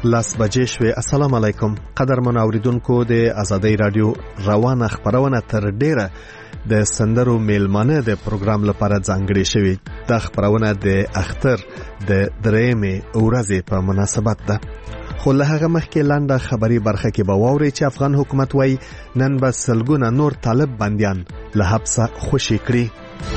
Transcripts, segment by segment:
لاس بجې شوې. السلام علیکم قدرمن اوریدونکو، د آزادۍ رادیو روانه خبرونه تر ډیره د سندرو میلمانه د پروګرام لپاره ځانګړې شوې. د خبرونه د اختر د درېمې ورځې په مناسبت ده. خو له هغه مخکې لنډه خبري برخه کې به واورئ چې افغان حکومت وایي نن به سلګونه نور طالب بندیان له حبسه خوشي کړي.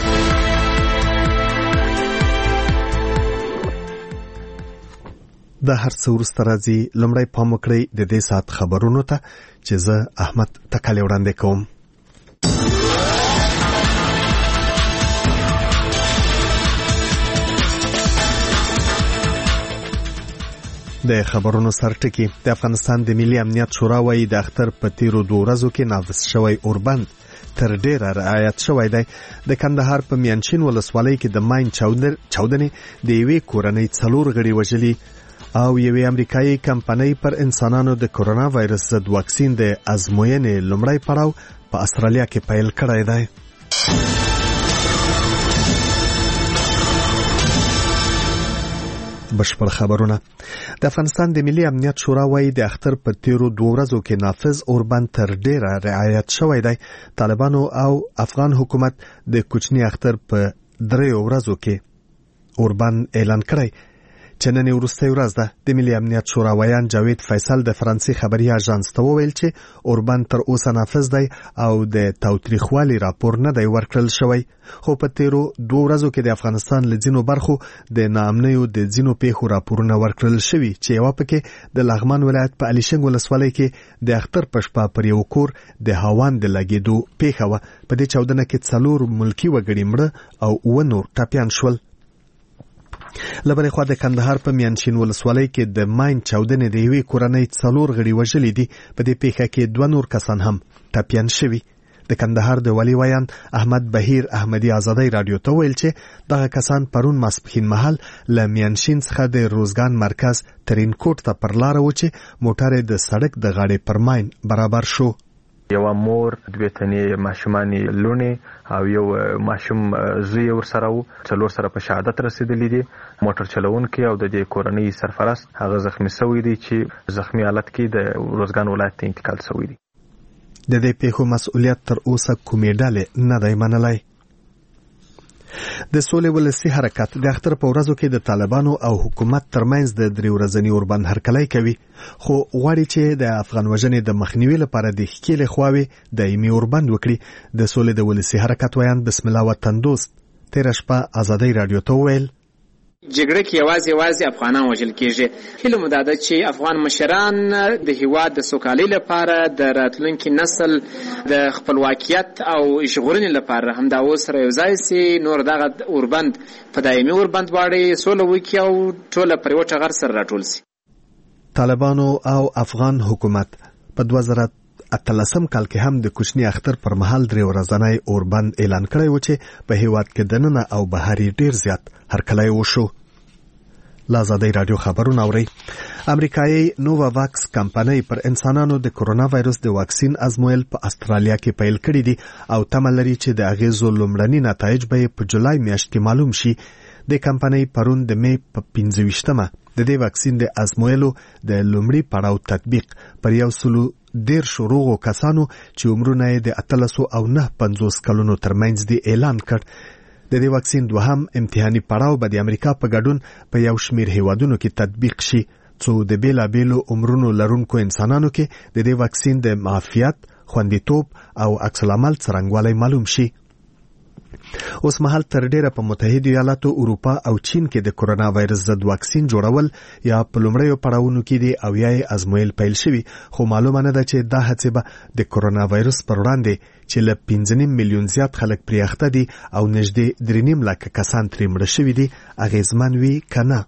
د هر څه وروسته راځي. لومړی پام وکړئ د دې ساعت خبرونو ته چې زه احمد تکلی وړاندې کوم. د خبرونو سرټکی. د افغانستان د ملي امنیت شورا وايي د اختر په تیرو 2 ورځو کې نافذ شوی اوربند تر ډیره رعایت شوی دی. د کندهار په میانشین ولسوالۍ کې د ماین چاودنې د یوې کورنۍ 4 غړي وژلي او یوې امریکایي کمپنۍ پر انسانانو د کورونا وایرس ضد واکسین د ازموینې لومړی پړاو په استرالیا کې پیل کړی دی. بشپړ خبرونه. د افغانستان د ملي امنیت شورا وايي د اختر په تیرو 2 ورځو کې نافذ اوربند تر ډیره رعایت شوی دی. طالبانو او افغان حکومت د کوچني اختر په 3 ورځو کې اوربند اعلان کړی چې نن وروستۍ ورځ ده. د ملي امنیت شورا ویان جاوید فیصل د فرانسې خبري اژانس ته وویل چې اوربند تر اوسه نافذ دی او د تاوتریخوالي راپور نه دی ورکړل شوی. خو په تیرو 2 ورځو کې د افغانستان له ځینو برخو د ناامنیو د ځینو پیښو راپورونه ورکړل شوي چې یو پکې د لغمان ولایت په علي شنګ ولسوالۍ کې د اختر په شپه پر یو کور د هاوان د لګېدو پیښه وه. په دې چاودنه کې 4 ملکی وګړي مړه او 9 نور ټپیان شول. لبرې خوا د کندهار په میانشین ولسوالۍ کې د ماین چاودنې د یوې کورنۍ 4 غړي وژلي دي. په دې پیښه کې 2 نور کسان هم ټپیان شوي. د کندهار د والي ویان احمد بهیر احمدي آزادۍ رادیو ته ویل چې دغه کسان پرون ماسپښین مهال له میانشین څخه د روزګان مرکز ترین کوټ ته پر لار و چې موټر د سړک د غاړې پر ماین برابر شو. یو مور 2 تنې ماشومانې لونې او یو ماشوم زوی ورسره وو. 4 سره په شهادت رسیدلی دي. موټر چلونکي او د دې کورنۍ سرپرست هغه زخمی شوی دي چې زخمی حالت کې د روزګان ولایت ته انتقال شوی دي. د دې پیښو مسؤلیت تر اوسه کومې ډلې نه دی منلی. د سولې ولسي حرکت د اختر په ورځو کې د طالبانو او حکومت ترمنځ د 3 ورځني اوربند هرکلی کوي، خو غواړي چې د افغان وژنې د مخنیوي لپاره د ښکېلې خواوې دایمي اوربند وکړي. د سولې د ولسي حرکت ویان بسم الله وطن دوست تېره شپه آزادۍ رادیو ته وویل جګړه کې یوازې افغانان وژل کېږي. هیله مو دا ده چې افغان مشران د هیواد د سوکالۍ لپاره د راتلونکي نسل د خپلواکیت او ژغورنې لپاره همدا اوس سره یو ځای سي، نور دغه اوربند په دایمي اوربند واړي، سوله وکړي او ټوله پر یوه ټغر سره راټول سي. طالبانو او افغان حکومت په 2018 کال کې هم د کوچني اختر پر مهال 3 ورځنی اوربند اعلان کړی و چې په هیواد کې دننه او بهر ډیر زیات هرکلی وشو. آزادۍ رادیو خبرونه اوري. امریکایي نووا واکس کمپنۍ پر انسانانو د کورونا وایرس د واکسین ازمویل په استرالیا کې پیل کړی دي او تمه لري چې د اغیزو لومړني نتایج به په جولای میاشت کې معلوم شي. د کمپنۍ پرون د می په 25مه د دې واکسین د ازمویلو د لومړي پړاو تطبیق پر 110 روغو کسانو چې عمرونه یې د 13 او 950 کلونو ترمنځ دی اعلان کړ. د دې واکسین دوهم امتحاني پړاو به د امریکا په ګډون په یو شمیر هیوادونو کې تطبیق شي، څو د بیلابیلو عمرونو لرونکو انسانانو کې د دې واکسین د معافیت، خوندیتوب او عکس العمل څرنګوالی معلوم شي. اوس مهال تر ډیره په متحده ایالاتو، اروپا او چین کې د کورونا وایرس ضد واکسین جوړول یا په لومړیو پړاوونو کې دي او یا ازمویل پیل شوي، خو معلومه نه ده چې دا هڅې به د کورونا وایرس پر وړاندې چې له 5.5 میلیون زیات خلک پرې اخته دي او نږدې 3.5 لکه کسان ترې مړه شوي دي اغیزمن وي که نه.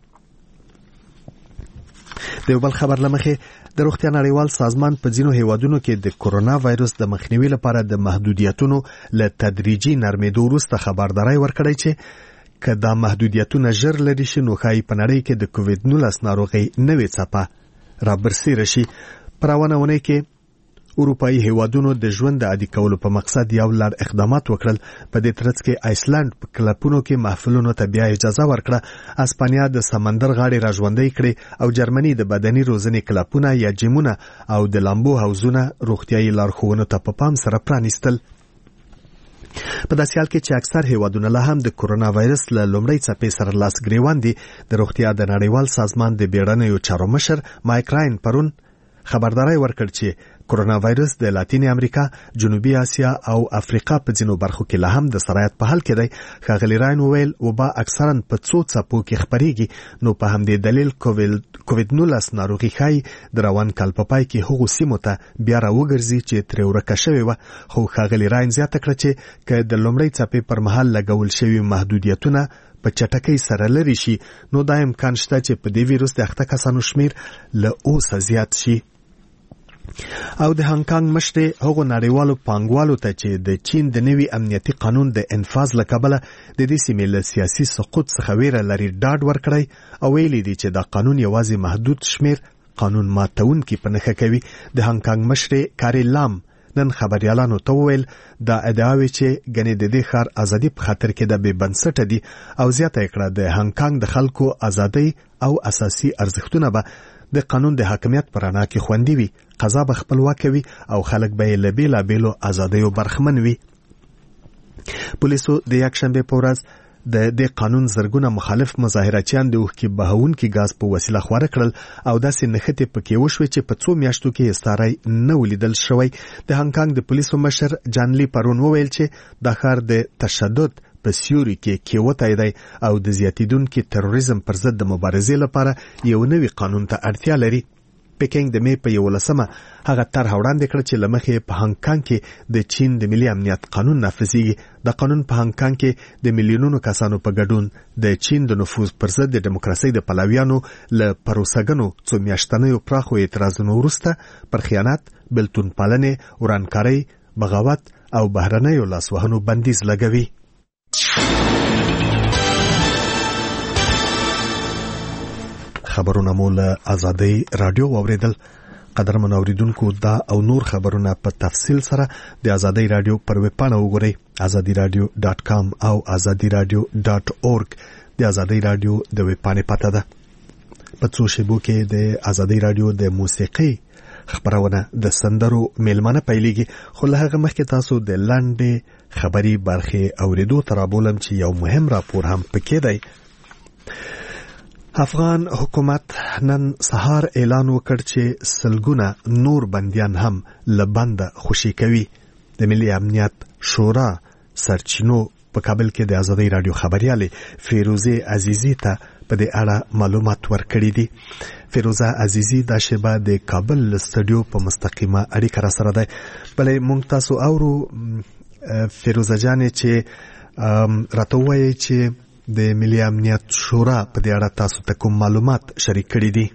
د یو بل خبر لمخې د روغتیا نړیوال سازمان په ځینو هیوادونو کې د کورونا وایرس د مخنیوي لپاره د محدودیتونو له تدریجي نرمېدو وروسته خبرداری ورکړی چې که دا محدودیتونه ژر لرې شي نو ښایي په نړۍ کې د کووید 19 ناروغۍ نوې څپه رابرسېره شي. په روانه اونۍ کې اروپایي هیوادونو د ژوند د عادي کولو په مقصد یو لړ اقدامات وکړل. په دې ترڅ کې آیسلند په کلپونو کې محفلونو ته بیا اجازه ورکړه، اسپانیا د سمندر غاړې راژوندۍ کړې او جرمني د بدني روزنې کلپونه یا جیمونه او د لامبو حوزونه روغتیايي لارښوونو ته په پام سره پرانیستل. په داسې حال کې چې اکثر هیوادونه لا هم د کورونا وایرس له لومړۍ څپې سره لاس ګریوان دي، د روغتیا د نړیوال سازمان د بیړنیو چارو مشر مایک راین پرون خبرداري ورکړ چې کورونا وایرس د لاتینی امریکا، جنوبي اسیا او افریقا په ځینو برخو کې لا هم د سرایت په حال کې دی. ښاغلي راین وویل وبا اکثرا په څو څپو کې خپرېږي، نو په همدې دلیل کووید 19 ناروغي ښایي د روان کال په پای کې هغو سیمو ته بیا راوګرځي چې ترې ورکه شوې وه. خو ښاغلي راین زیاته کړه چې که د لومړۍ څپې پر مهال لګول شوي محدودیتونه په چټکۍ سره لري شي، نو دا امکان شته چې په دې ویروس د اخته کسانو شمیر له اوسه زیات شي. او د هانګ مشر هغو نړیوالو پانګوالو ته چې د چین د نوي امنیتي قانون د انفاذ له کبله د دې سیمې له سیاسي سقوط څخه ویره لري ډاډ ورکړی او ویلي دي چې دا قانون یوازې محدود شمیر قانون ماتونکي په نښه کوي. د هانګ مشر کاری لام نن خبريالانو ته وویل دا ادعاوې چې ګنې د دې ښار ازادي په خاطر کې د بې بنسټه دي او زیاته کړه د هانګ د خلکو ازادي او اساسي ارزښتونه به د قانون د حاکمیت پر انا کې خوندي وي، قضا به خپلواک وي او خلک به له بیلابیلو ازادیو برخمن وي. پولیسو د یکشنبه په ورځ د قانون زرګونه مخالف مظاهراتیان د اوښکې بهونکي غاز په وسیله خواره کړل او داسې نښتې پکې وشوې چې په څو میاشتو کې استاری نه ولیدل شوی. د هانګ د پولیسو مشر جان لی پرون وویل چې د ښار د تشدد په سیوري کې کېوتی دی او د زیاتیدونکي تروریزم پر ضد د مبارزې لپاره یو نوي قانون ته اړتیا لري. پکینګ د می په 11مه هغه طرح وړاندې کړ چې لمخې په هانګ کې د چین د ملي امنیت قانون نافذیږي. د قانون په هانګ کې د میلیونونو کسانو په ګډون د چین د نفوذ پر ضد د دیموکراسي د پلویانو له پروسهګنو څو میاشتنیو پراخو اعتراضونو وروسته پر خیانت، بلتون پالنې، ورانکارۍ، بغاوت او بهرنیو لاسوهنو بندیز لګوي. خبرونه مو له آزادۍ رادیو واوریدل. قدرمن اوریدونکو دا او نور خبرونه په تفصیل سره د آزادۍ رادیو پر ویب پاڼه وګورئ azadiradio.com او azadiradio.org. د آزادۍ رادیو د ویب پاڼې پته ده. په څو شیبو کې د آزادۍ رادیو د موسیقي خبرونه د سندرو میلمانه پیلېږي، خو له هغه مخکې تاسو د لاندې خبري برخې اوریدو تر بولم چې یو مهم راپور هم پکې دی. افغان حکومت نن سهار اعلان وکړ چې سلګونه نور بنديان هم له بند خوشي کوي. د ملي امنیت شورا سرچینو په کابل کې د آزادۍ رادیو خبريالې فیروزه عزیزی ته په دې اړه معلومات ورکړي دي. فیروزه عزیزی د شبا د کابل استودیو په مستقیمه اړیکه را سره ده. بلې مونږ تاسو اورو فیروزه جانې چې راته وایي چې د ملي امنیت شورا په دې اړه تاسو ته کوم معلومات شریک کړي دي؟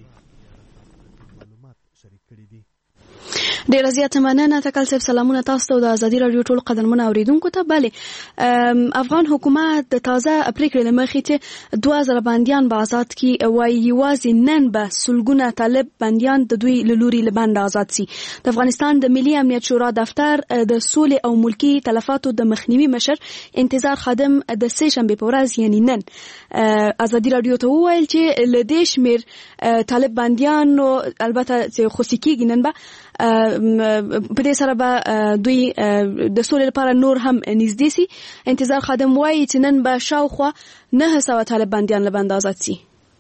ډیره زیاته مننه تکل صاحب. سلامونه تاسو ته د آزادۍ رادیو ټول قدرمن اوریدونکو ته. بله افغان حکومت د تازه پریکړې مخې چې 2000 بندیان به آزاد کی وایي یوازې نن به سلګونه طالب بندیان د دوی له لوري له بند آزاد سي. د افغانستان د ملي امنیت شورا دفتر د سولې او ملکی تلفاتو د مخنیوي مشر انتظار خادم د سه شنبه په ورځ یعنی نن آزادۍ رادیو ته وویل چې له دې شمیر طالب بندیان البته چې خوشی کیږي نن به په دې سره به دوی د سولې لپاره نور هم نږدې سي. انتظار خادم وایي چې نن به شاوخوا 900 طالب بندیان له بند آزاد سي.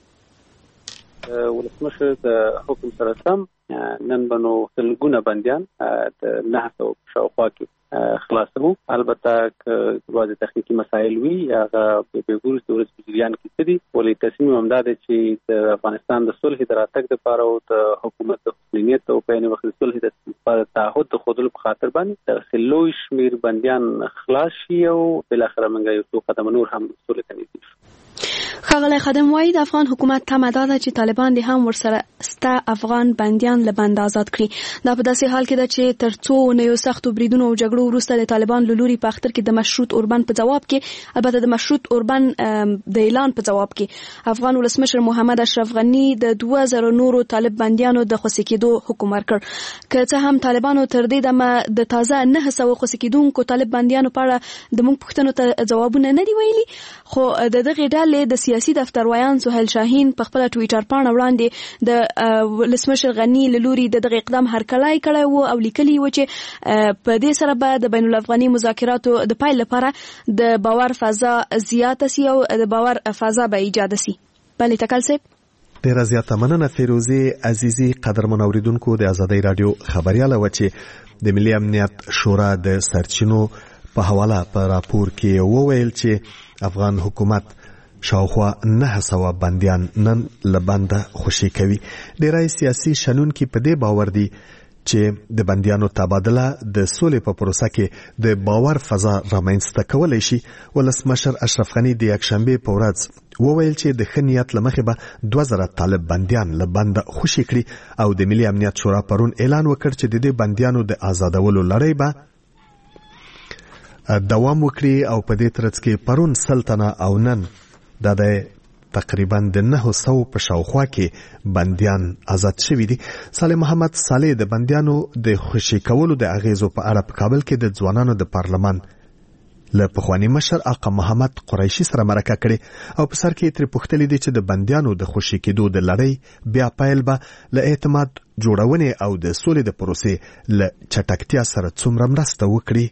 ولسمشر د حکم سره سم نن به نو سلګونه بندیان د 900 شاوخوا کې خلاصو. البته بعض تخنیکی مسایل وی هغه په ګورس د ورځ په جریان کې دي، ولې تصمیم هم دا دی چې د افغانستان د صلح د راتګ لپاره او د حکومت د خپلینیت او په نوښت د صلح د تعهد د خودلو په خاطر باندې د خلوی شمیر بندیان خلاص شي او بل اخر منګه یو څو قدم نور هم صلح ته نږدې شي. ښاغلی خادم وایي د افغان حکومت تمه دا ده چې طالبان دې هم ورسره سته افغان بندیان له بند آزاد کړي. دا په داسې حال کې ده چې تر څو اونیو سختو بریدونو او جګړو وروسته د طالبان له لوري په اختر کې د مشروط اوربند په جواب کې، البته د مشروط اوربند د اعلان په جواب کې، افغان ولسمشر محمد اشرف غني د 2000 نورو طالب بندیانو د خوشي کېدو حکم ورکړ. که څه هم طالبانو تر دې دمه د تازه 900 خوشي کېدونکو طالب بندیانو په اړه د موږ پوښتنو ته جوابونه نه دی ویلي، خو د دغه ډلې د سیاسي دفتروایان سهیل شاهین په خپل ټویټر پاڼه وړاندې د ولسمشر غني له لوري دغه اقدام هرکلی کړی و او لیکلي و چې په دې سره به د بین الافغاني مذاکراتو د پیل لپاره د باور فضا زیاته سي او د باور فضا به ایجاد سي. بلې تکل صاحب ډیره زیاته مننه فیروزي عزیزي. قدرمن اوریدونکو د آزادۍ رادیو خبرياله و چې د ملي امنیت شورا د سرچینو په حواله په راپور کې وویل چې افغان حکومت شاوخوا 900 بندیان نن لبنده خوشي کوي. ډیری سیاسي شنونکي په دې باور دي چې د بندیانو تبادله د سولې په پروسه کې د باور فضا رامنځته کولای شي. ولسمشر اشرف غني د یکشنبه په ورځ وویل چې د ښه نیت له مخې به 2000 طالب بندیان لبنده خوشي کړي او د ملي امنیت شورا پرون اعلان وکړ چې د دې بندیانو د آزادولو لړۍ به دوام وکړي او په دې ترڅ کې پرون سلطنه او نن د تقریبا د 900 په شاوخوا کې بندیان آزاد شوي دي. صالح محمد صالح د بندیانو د خوشي کولو د اغیزو په اړه په کابل کې د ځوانانو د پارلمان له پخوانی مشر آقا محمد قریشي سره مرکه کړي او په سر کې تر پوښتنې دي چې د بندیانو د خوشي کېدو د لړۍ بیا پایل به له اعتماد جوړونې او د سولې د پروسې له چټکتیا سره څومره مرسته وکړي.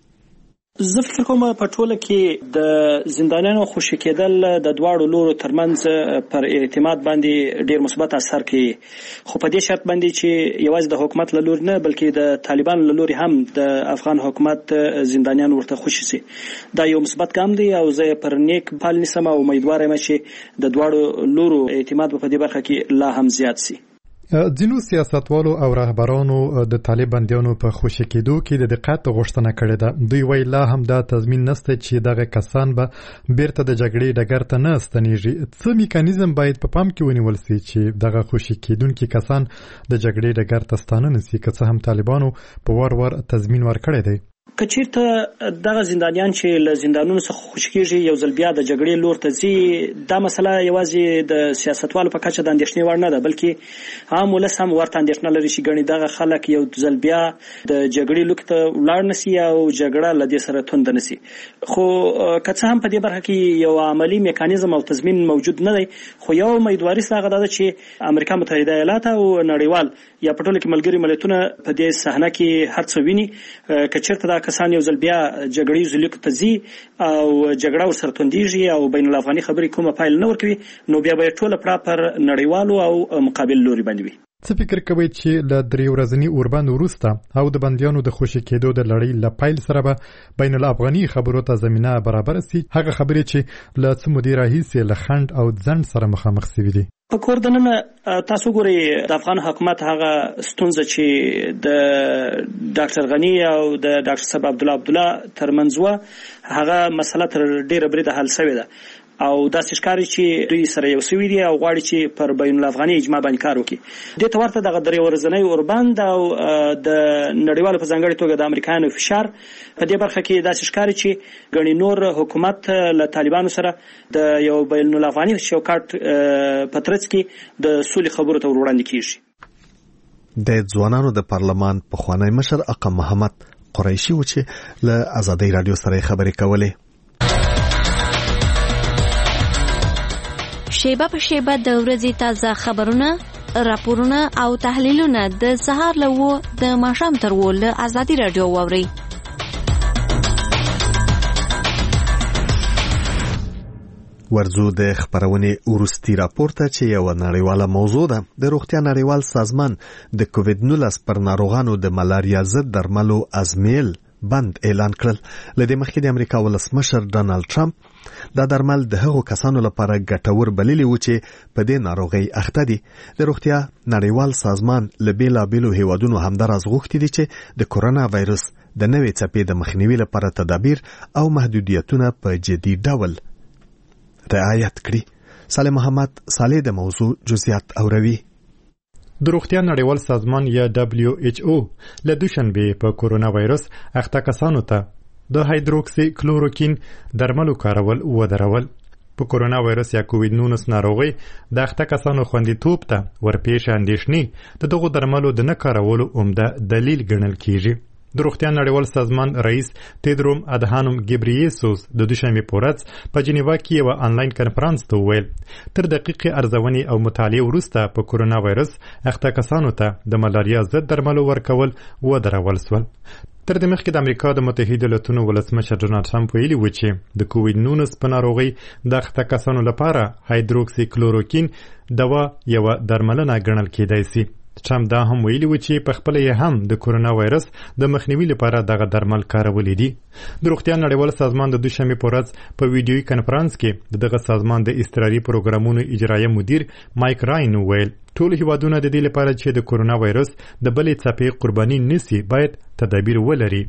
زه فکر کوم په ټوله کې د زندانیانو خوشي کېدل د دواړو لورو ترمنځ پر اعتماد باندې ډیر مثبت اثر کوي، خو په دې شرط باندې چې یوازې د حکومت له لوري نه بلکې د طالبانو له لوري هم د افغان حکومت زندانیان ورته خوشي سي. دا یو مثبت ګام دی او زه پر نیک پال نسم او امیدوار یم چې د دواړو لورو اعتماد په دې برخه کې لا هم زیات سي. ځینو سیاستوالو او رهبرانو د طالب بندیانو په خوشي کېدو کې د دقت غوښتنه کړې ده. دوی وایي لا هم دا تضمین نشته چې دغه کسان به بیرته د جګړې ډګر ته نه ستنېږي. څه میکانیزم باید په پام کې ونیول سي چې دغه خوشي کېدونکي کسان د جګړې ډګر ته ستانه نشي، که څه هم طالبانو په ور تضمین ورکړی دی. کچیرته دغه زندانیان چې له زندانونو څخه خوشي کېږي یو ځل بیا د جګړې لور ته ځي، دا مسله یوازې د سیاستوالو په کچه د اندېښنې وړ نه ده بلکې عام ولس هم ورته اندېښنه لري چې ګڼې دغه خلک یو ځل بیا د جګړې لور ته ولاړ نسي او جګړه له دې سره توند نسي. خو که څه هم په دې برخه کې یو عملی میکانیزم او تضمین موجود نه دی، خو یو امیدواري هغه ده چې امریکا متحده ایالات او نړیوال یا په ټوله کې ملګري ملتونه په دې صحنه کې هر څه ویني. که چېرته دا کسان یو ځل بیا جګړې لیک ته ځي او جګړه ورسره توندېږي او بین الافغاني خبرې کومه پایله نه ورکوي، نو بیا به ټوله پړه پر نړیوالو او مقابل لوري باندې وي. څه فکر کوئ چې له 3 ورځني اوربند وروسته او د بندیانو د خوشي کېدو د لړۍ له پیل سره به بین الافغاني خبرو ته زمینه برابر سي، هغه خبرې چې له څه مودې راهیسې له خنډ او ځنډ سره مخامخ شوي دي؟ په کور دننه تاسو ګورئ د افغان حکومت هغه ستونزه چې د ډاکټر غني او د ډاکټر صاحب عبدالله ترمنځ هغه مسله تر ډیره بریده حل شوې ده او داسې ښکاري چې دوی سره یو سوي دي او غواړي چې پر بین الافغاني اجماع باندې کار وکړي. دې ته ورته دغه 3 ورځنی اوربند او د نړیوالو په ځانګړي توګه د امریکایانو فشار په دې برخه کې داسې ښکاري چې ګڼې نور حکومت له طالبانو سره د یو بین الافغاني چوکاټ په ترڅ کې د سولې خبرو ته وړاندې کیږي. د ځوانانو د پارلمان پخوانی مشر آقا محمد قریشي و چې له آزادۍ رادیو سره خبرې کولې. شیبه په شیبه د ورځې تازه خبرونه، راپورونه او تحلیلونه د سهار له 9 د ماښام تر 10 له آزادۍ رادیو واورئ. ورځو د خبرونې وروستي راپور ته چې یو نړیواله موضوع ده. د روغتیا نړیوال سازمان د کووډ-19 پر ناروغانو د ملاریا ضد درملو ازمیل بند اعلان کړل. لدې مخکې د امریکا ولسمشر ډانلډ ټرمپ دا درمل د هغو کسانو لپاره ګټور بللي و چې په دې ناروغۍ اخته دي. د روغتیا نړیوال سازمان له بیلابیلو هیوادونو همداراز غوښتي دي چې د کورونا وایرس د نوې څپې د مخنیوي لپاره تدابیر او محدودیتونه په جدي ډول رعایت کړي. صالح محمد صالح د موضوع جزئیات اوروي. د روغتیا نړیوال سازمان یا WHO له دوشنبه په کورونا وایرس اخته کسانو ته د هایدروکسی کلوروکین درملو کارول ودرول. په کورونا وایرس یا کووید-19 ناروغي د اخته کسانو خوندیتوب ته ورپېښ اندېښنې د دغو درملو د نه کارولو عمده دلیل ګڼل کیږي. د روغتیا نړیوال سازمان رئیس تیدروم ادهانوم ګبرییسوس د دوشنبه په ورځ په جنیوا کې یو آنلاین کنفرانس ته وویل تر دقیقې ارزونې او مطالعې وروسته په کورونا وایرس اخته کسانو ته د ملاریا ضد درملو ورکول ودرول شول. تر دې مخکې د امریکا د متحده ایالاتونو ولسمشر ډونالډ ټرمپ ویلي و چې د کووید-19 په ناروغۍ د اخته کسانو لپاره هایدروکسی کلوروکین دوا یوه درملنه ګڼل کېدای شي. ټرمپ دا هم ویلي و چې په خپله یې هم د کورونا وایرس د مخنیوي لپاره دغه درمل کارولي دي. د روغتیا نړیوال سازمان د دوشنبې په ورځ په ویډیویي کنفرانس کې دغه سازمان د اضطراري پروګرامونو اجرایه مدیر مایک راین وویل ټول هیوادونه د دې لپاره چې د کورونا وایرس د بلې څپې قرباني نشي باید تدابیر ولري.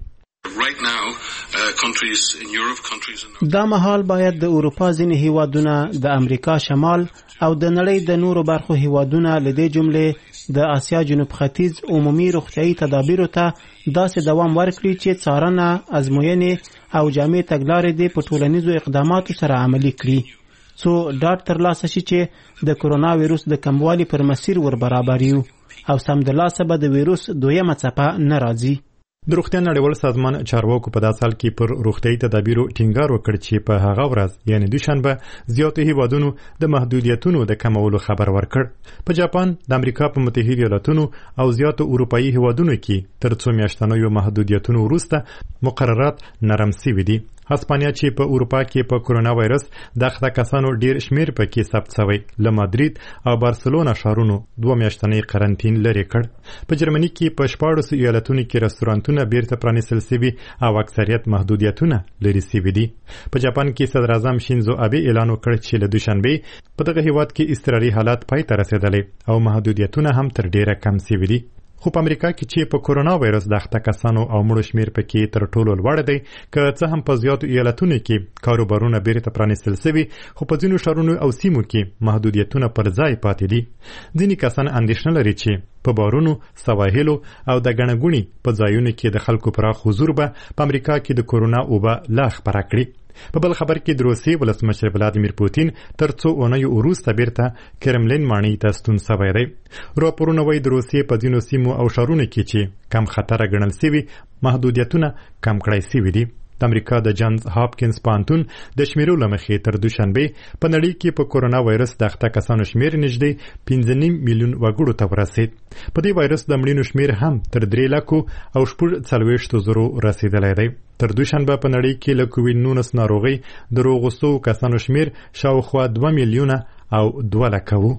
دا مهال باید د اروپا ځینې هیوادونه د امریکا شمال او د نړۍ د نورو برخو هیوادونه له دې جملې د آسیا جنوب ختیځ عمومي روغتیايي تدابیرو ته داسې دوام ورکړي چې څارنه، ازموینې او جامع تګلارې دې په ټولنیزو اقداماتو سره عملي کړي څو ډاډ ترلاسه شي چې د کورونا ویروس د کموالي پر مسیر ور برابر یو او سمدلاسه به د ویروس دویمه څپه نه راځي. د روغتیا نړیوال سازمان چارواکو په داسې حال کې پر روغتیايي تدابیرو ټینګار وکړ چې په هغه ورځ یعنی دوشنبه زیاتو هیوادونو د محدودیتونو د کمولو خبر ورکړ. په جاپان، د امریکا په متحده ایالاتونو او زیاتو اروپایي هیوادونو کې تر څو میاشتنیو محدودیتونو وروسته مقررات نرم شوي دي. هسپانیا چې په اروپا کې په کورونا وایرس د اخته کسانو ډیر شمیر پکې ثبت شوی له مادرید او بارسلونا ښارونو 2 میاشتنی قرنطین لري کړ. په جرمني کې په 14 ایالتونو کې رستورانتونه بیرته پرانیستل شوي او اکثریت محدودیتونه لري شوي دي. په جاپان کې صدر اعظم شینزو آبه اعلان وکړ چې له دوشنبه په دغه هیواد کې اضطراري حالات پای ته رسیدلی او محدودیتونه هم تر ډیره کم شوي دي. خو په امریکا کې چې په کورونا وایرس د اخته کسانو او مړو شمیر پکې تر ټولو لوړ دی که څه هم په زیاتو ایالتونو کې کاروبارونه بیرته پرانیستل شوي خو په ځینو ښارونو او سیمو کې محدودیتونه پر ځای پاتې دي. ځینې کسان اندېښنه لري چې په بارونو، سواحلو او د ګڼه ګوڼې په ځایونو کې د خلکو پراخ حضور به په امریکا کې د کورونا وبا لا خپره کړي. په بل خبر کې د روسیې ولسمشر ولادیمیر پوتین تر څو اونیو وروسته بیرته کرملین ماڼۍ ته ستون شوی دی. راپورونه وایي د روسیې په ځینو سیمو او ښارونو کې چې کم خطره ګڼل شوي محدودیتونه کم کړای شوي دي. د امریکا د جانز هاپکینز پوهنتون د شمیرو له مخې تر دوشنبه په نړۍ کې په کورونا وایرس د اخته کسانو شمیر نږدې 15.5 میلیون وګړو ته ورسید. په دې وایرس د مړینو شمیر هم تر 3 لکو او 40,000 رسیدلی دی. تر دوشنبه په نړۍ کې له کووید-19 ناروغۍ د روغ شویو کسانو شمیر شاوخوا 2 میلیونه او 2 لکه و.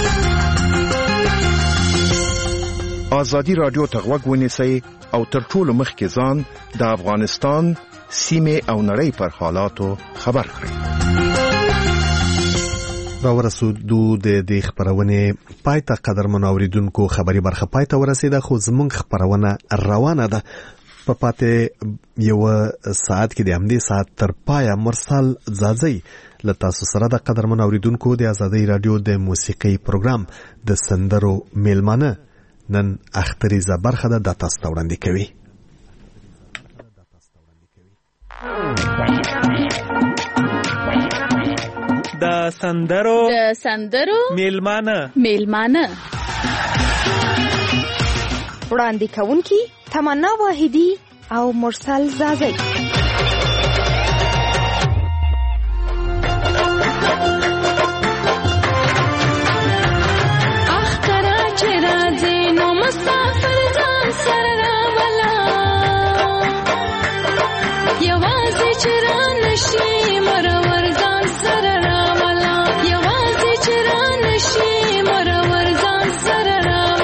آزادی رادیو ته غوږ ونیسئ او تر ټولو مخکې ځان د افغانستان سیمې او نړۍ پر حالاتو خبر کړئ. راورسېدو د دې خبرونې پای ته قدرمنو اوریدونکو خبري برخه پای ته ورسېده خو زموږ خبرونه روانه ده. په پاتې یو ساعت کې د همدې ساعت تر پایه مرسل ځاځي له تاسو سره د قدرمنو اوریدونکو د آزادۍ رادیو د موسیقي پروګرام د سندرو میلمانه نن اختریزه برخه ده د تاسو ته وړاندې کوي. د سندرو میلمانه وړاندې کوونکي تمنا واحدی او مرسل زازی.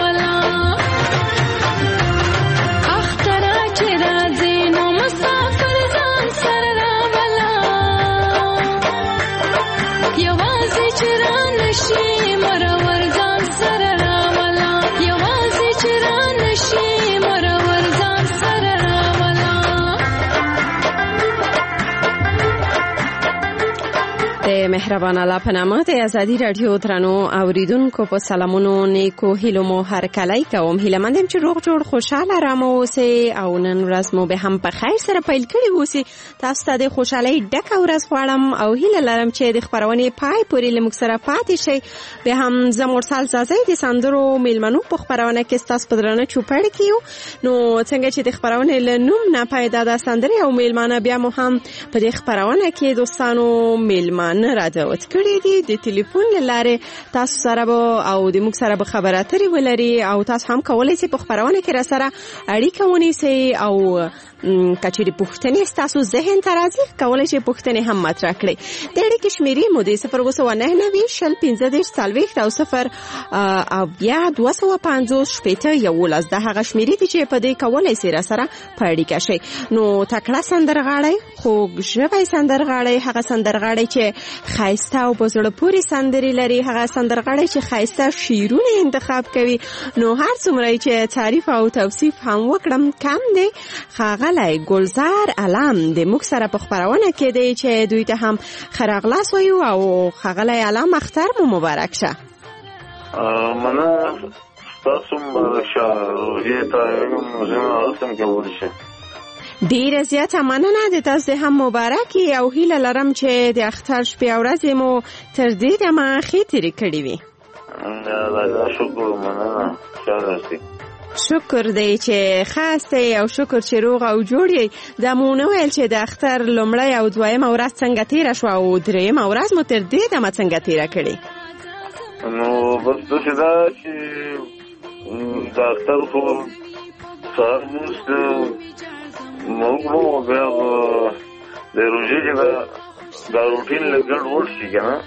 مسافر د مهربان الله په نامه د ازادي رادیو درنو اوریدونکو په سلامونو نیکو هیلو مو هر کلی کوم. هیله مندم چې روغ جوړ خوشاله رام اوسئ او نن ورځ مو به هم په خیر سره پیل کړی اوسئ. تاسو ته د خوشحالۍ ډکه ورځ غواړم او هیله لرم چې د خبرونې پای پورې له موږ سره پاتې شئ. به هم زه مرسل زازی د سندرو میلمنو په خبرونه کې ستاسو په درنه چوپړ کیو. نو څنګه چې د خبرونې له نوم نه پیدا د سندرې او میلمانه بیا مو هم په دې خبرونه کې دوستانو میلمانه راځوت کړی دي. د ټلیفون لاره تاسو سره او د موږ سره به خبرې اترې ولري او تاسو هم کولای شئ په خبرونه کې را سره اړیکه ونیسئ او کچېرې پوښتنې تاسو ذهن ته راځي کولای شئ پوښتنې هم مطرح کړئ. د اړیکې شمیرې مو د 029901540 او 0 د هغه شمیرې دي چې په دې کولای شئ را سره په اړیکه شئ. نو تکړه سندرغاړی خوږ ژبی سندرغاړی هغه سندرغاړی چې خایسته او په زړه پورې سندرې لري هغه سندرغاړی چې خایسته شعرونه انتخاب کوي. نو هر څومره چې تعریف او توصیف هم وکړم کم دی. ښاغلی ګلزار علم د موږ سره په خپرونه کې دی چې دوی ته هم ښه راغلاست وایو او ښاغلی علم اختر مو مبارک شه. مننه ستاسو مبارک شه. روژې ته هم کولی شي. ډیره زیاته مننه د تاسو هم مبارکي او هیله لرم چې د اختر شپې او ورځې مو تر دې دمه ښې تېرې کړې وي. شکر مننه شکر دی چې خاص دی او شکر چې روغ او جوړ یې. دا مو نه ویل چې د اختر لومړی او دویمه ورځ څنګه تېره شوه او درېیمه ورځ مو تر دې دمه څنګه تېره کړې؟ نو بس داسې ده چې د اختر خو سهار مونځ موږ نو بیا د روژې چې دا روټین لږ ګډوډ شي که نه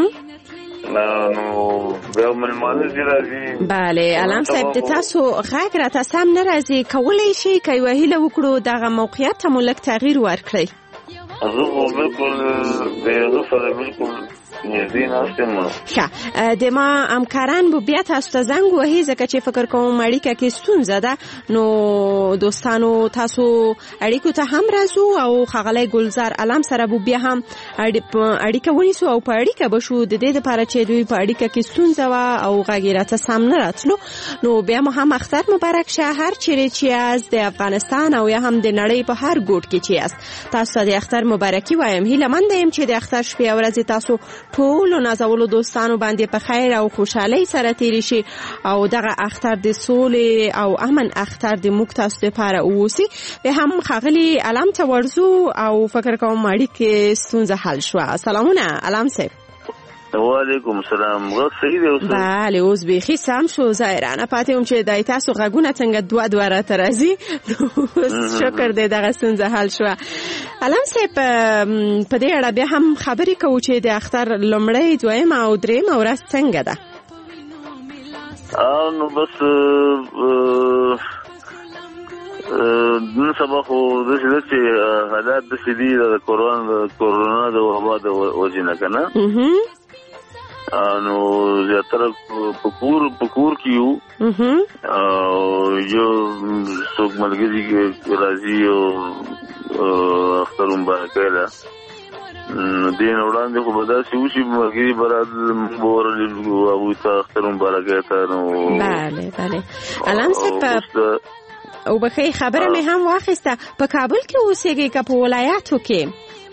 نو بیا مېلمانه چې راځي. بله علم صاحب د تاسو غږ راته سم نه راځي. کولی شئ که یوه هیله وکړو دغه موقعیت ته مو لږ تغییر ورکړئ؟ زه خو بلکل د هغه سره بلکل نږدې ناست یم. ښه د ما همکاران به بیا تاسو ته زنګ وهي ځکه چې فکر کوم اړیکه کې ستونزه ده. نو دوستانو تاسو اړیکو ته هم راځو او ښاغلی ګلزار علم سره به بیا هم اړیکه ونیسو او په اړیکه به شو د دې دپاره چې دوی په اړیکه کې ستونزه وه او غږ یې راته سم نه راتلو. نو بیا مو هم اختر مبارک شه هر چیرې چې یاست د افغانستان او یا هم د نړۍ په هر ګوټ کې چې یاست. تاسو ته د اختر مبارکي وایم. هیله منده یم چې د اختر شپې او ورځې تاسو ټولو نازولو دوستانو باندې په خیر او خوشحالۍ سره تیری شي او دغه اختر د سولې او امن اختر د موږ تاسو لپاره اوسي. به هم ښاغلي علم ته ورځو او فکر کوم اړیکې ستونزه حل شوه. سلامونه علم صاحب. وعلیکم السلام. غږ صحیح دی اوس؟ بله اوس بیخي سم شو. زه حیرانه پاتې وم چې دای تاسو غږونه څنګه دوه راته راځي. شکر دی دغه ستونزه حل شوه. علم صاحب په دې اړه بیا هم خبرې کوو چې د اختر لومړۍ دویمه او درېیمه ورځ څنګه ده؟ نو بس نن سبا خو داسې ده چې حالات داسې دي د کورونا د وبا د وجې نه که نه نو زیاتره په کور کې یو او یو څوک ملګري راځي او اختر مبارکۍ ده. دې نه وړاندې خو به داسې وشي ملګري به ورلې هغوی ته اختر مبارکۍ ته. نو بله علم صاحب او بخیر خبره مې هم واخیسته. په کابل کې اوسېږئ که په ولایاتو کې؟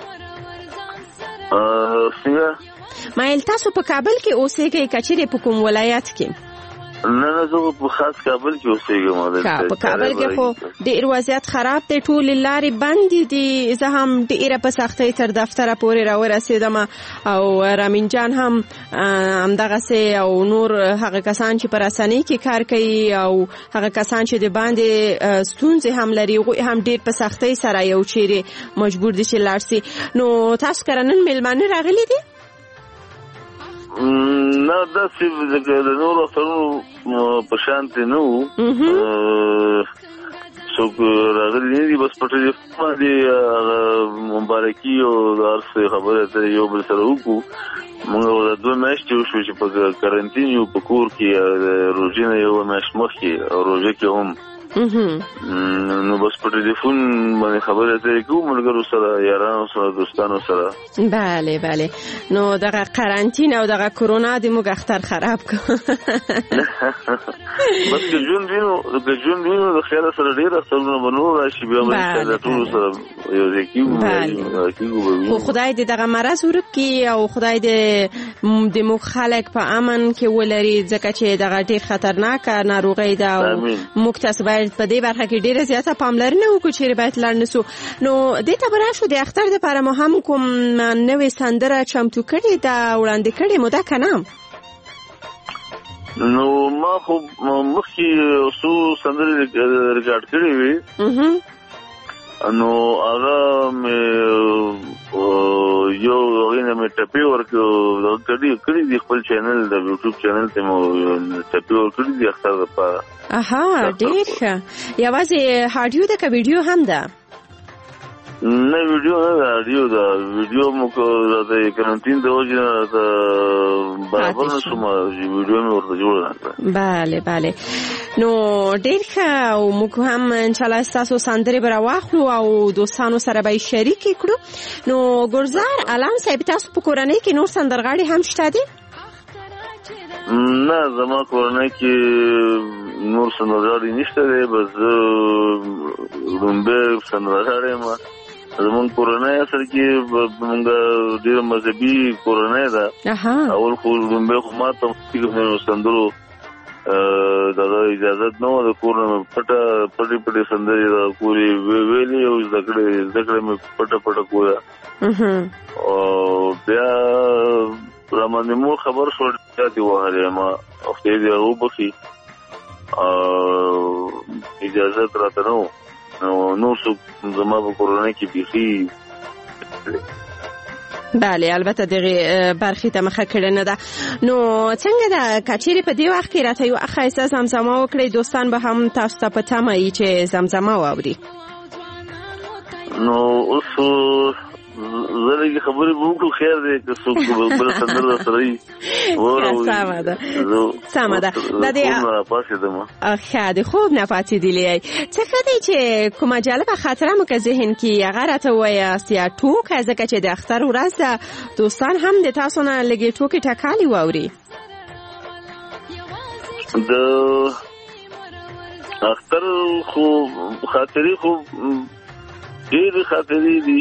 څنګه؟ مایل تاسو په کابل کې اوسېږئ که چیرې په کوم ولایت کې؟ نه زه په خاص کابل کې اوسېږم. په کابل کې خو ډېر وضعیت خراب دی. ټولې لارې بندې دي. زه هم ډېره په سختۍ تر دفتره پورې راورسېدم او رامین جان هم همدغسې او نور هغه کسان چې په رسنۍ کې کار کوي او هغه کسان چې د باندې ستونزې هم لري هغوی هم ډېر په سختۍ سره یو چیرې مجبور دي چې لاړ سي. نو تاسو کره نن میلمانه راغلي دي؟ نه داسې د نورو اخترونو په شانتې نه وو. څوک راغلي نه دي. بس په ټلیفون باندې مبارکي او د هر څه خبرې اترې یو بل سره وکړو. موږ 2 میاشتې وشو چې په کارنټین یو په کور کې روژې نه یوه میاشت مخکې او روژه کې هم نو بس په ټلیفون باندې خبرې اترې کوو ملګرو سره یارانو سره دوستانو سره. بله بله. نو دغه قرنطین او دغه کرونا د موږ اختر خراب کړ. بس که ژوند وینو د خیال سره ډېر اخترونه به نور راشي بیا به انشاءالله ټولو سره یو ځای کېږو. خو خدای دې دغه مرض ورک کړي او خدای دې د موږ خلک په امن کې ولري ځکه چې دغه ډېر خطرناکه ناروغۍ ده او موږ تاسو باید په دې برخه کې ډېره زیاته پاملرنه وکړو چې باید لاړ نشو. نو دې ته به راشو د اختر دپاره مو هم کوم نوې سندره چمتو کړې ده وړاندې کړې مو ده که نه؟ نو ما خو مخکې څو سندرې ریکارډ کړې وې نو هغه مې یو هغې نه مې ټپې کړي دي خپل چینل د یوټیوب چینل ته مو ټپې ورکړي دي اختر دپاره. ډېر ښه. یوازې هاډیو ده که ویډیو هم ده؟ نه ویډیو نه ده هاډیو ده. ویډیو مو د کرنټین د وجې نه برابر نه شوم ویډیو مې ورته جوړه نه کړه. بله بله. نو ډېر ښه. او موږ هم انشاءالله ستاسو سندرې به راواخلو او دوستانو سره به یې شریکې کړو. نو ګلزار علام صاحب تاسو په کورنۍ کې نور سندرغاړي هم شته دي؟ نه زما کورنۍ کې نور سندرغاړي نشته دی. بس زه لومبی سندرغاړی یم. زمونږ کورنۍ اصل کې مونږ ډېره مذهبي کورنۍ ده. اول خو لومبی خو ما ته سندرو دغه اجازت نه وه د کور نه مې پټې سندرې د کورې ویلې او زده کړې مې پټه کوله. او بیا راماندې مور خبر شو زیاتې وهلې ما خدای دې هغه وبخي اجازت راته نه و. نور څوک زما په کورنۍ کې بیخي بله البته دغه برخې ته مخه کړې نه ده. نو څنګه ده که چیرې په دې وخت کې راته یو ښایسته زمزمه وکړئ دوستان به هم تاسو ته په تمه وي چې زمزمه واوري؟ نو اوس زه لږې خبرې به وکړو خیر دی که څوک بله سندره درسره وي سمه ده سمه ده. ښه د خوب نه پاڅېدلي څه ښه دی چې کومه جالبه خاطره مو که ذهن کې هغه راته ووایاست یا ټوکه ځکه چې د اختر ورځ ده دوستان هم د تاسو نه لږې ټوکې ټکالې واوري. د اختر خو خاطرې خو ډېرې خاطرې دي.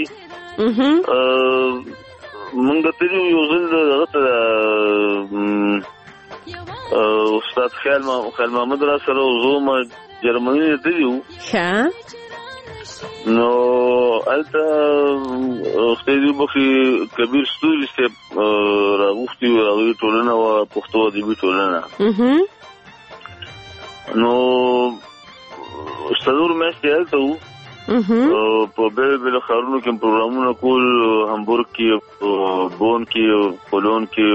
مونږ تلي یو ځل دغه ته استاد خیال محمد را سره زه ما جرمني ته تلي وو. نو هلته خدای دې وبخښي کبیر ستوري صاحب راغوښتي وو. هغوی ټولنه وه پښتو ادبي ټولنه. نو څلور میاشتې هلته وو. په بیل ښارونو کې پروګرامونه کول همبورګ کې بون کې پولون کې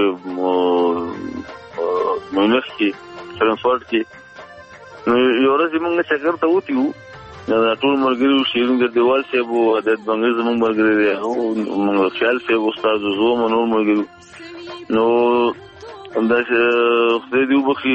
مونیخ کې فرانکفورت کې. نو یو ورځ موږ چکر ته وتي وو ټول ملګري وو. شیرین ګردیوال صاحب وو عدالت بنګړي زموږ ملګري دی موږ خیال صاحب استاد زو نور ملګري. نو همداسې خدای دې وبخښي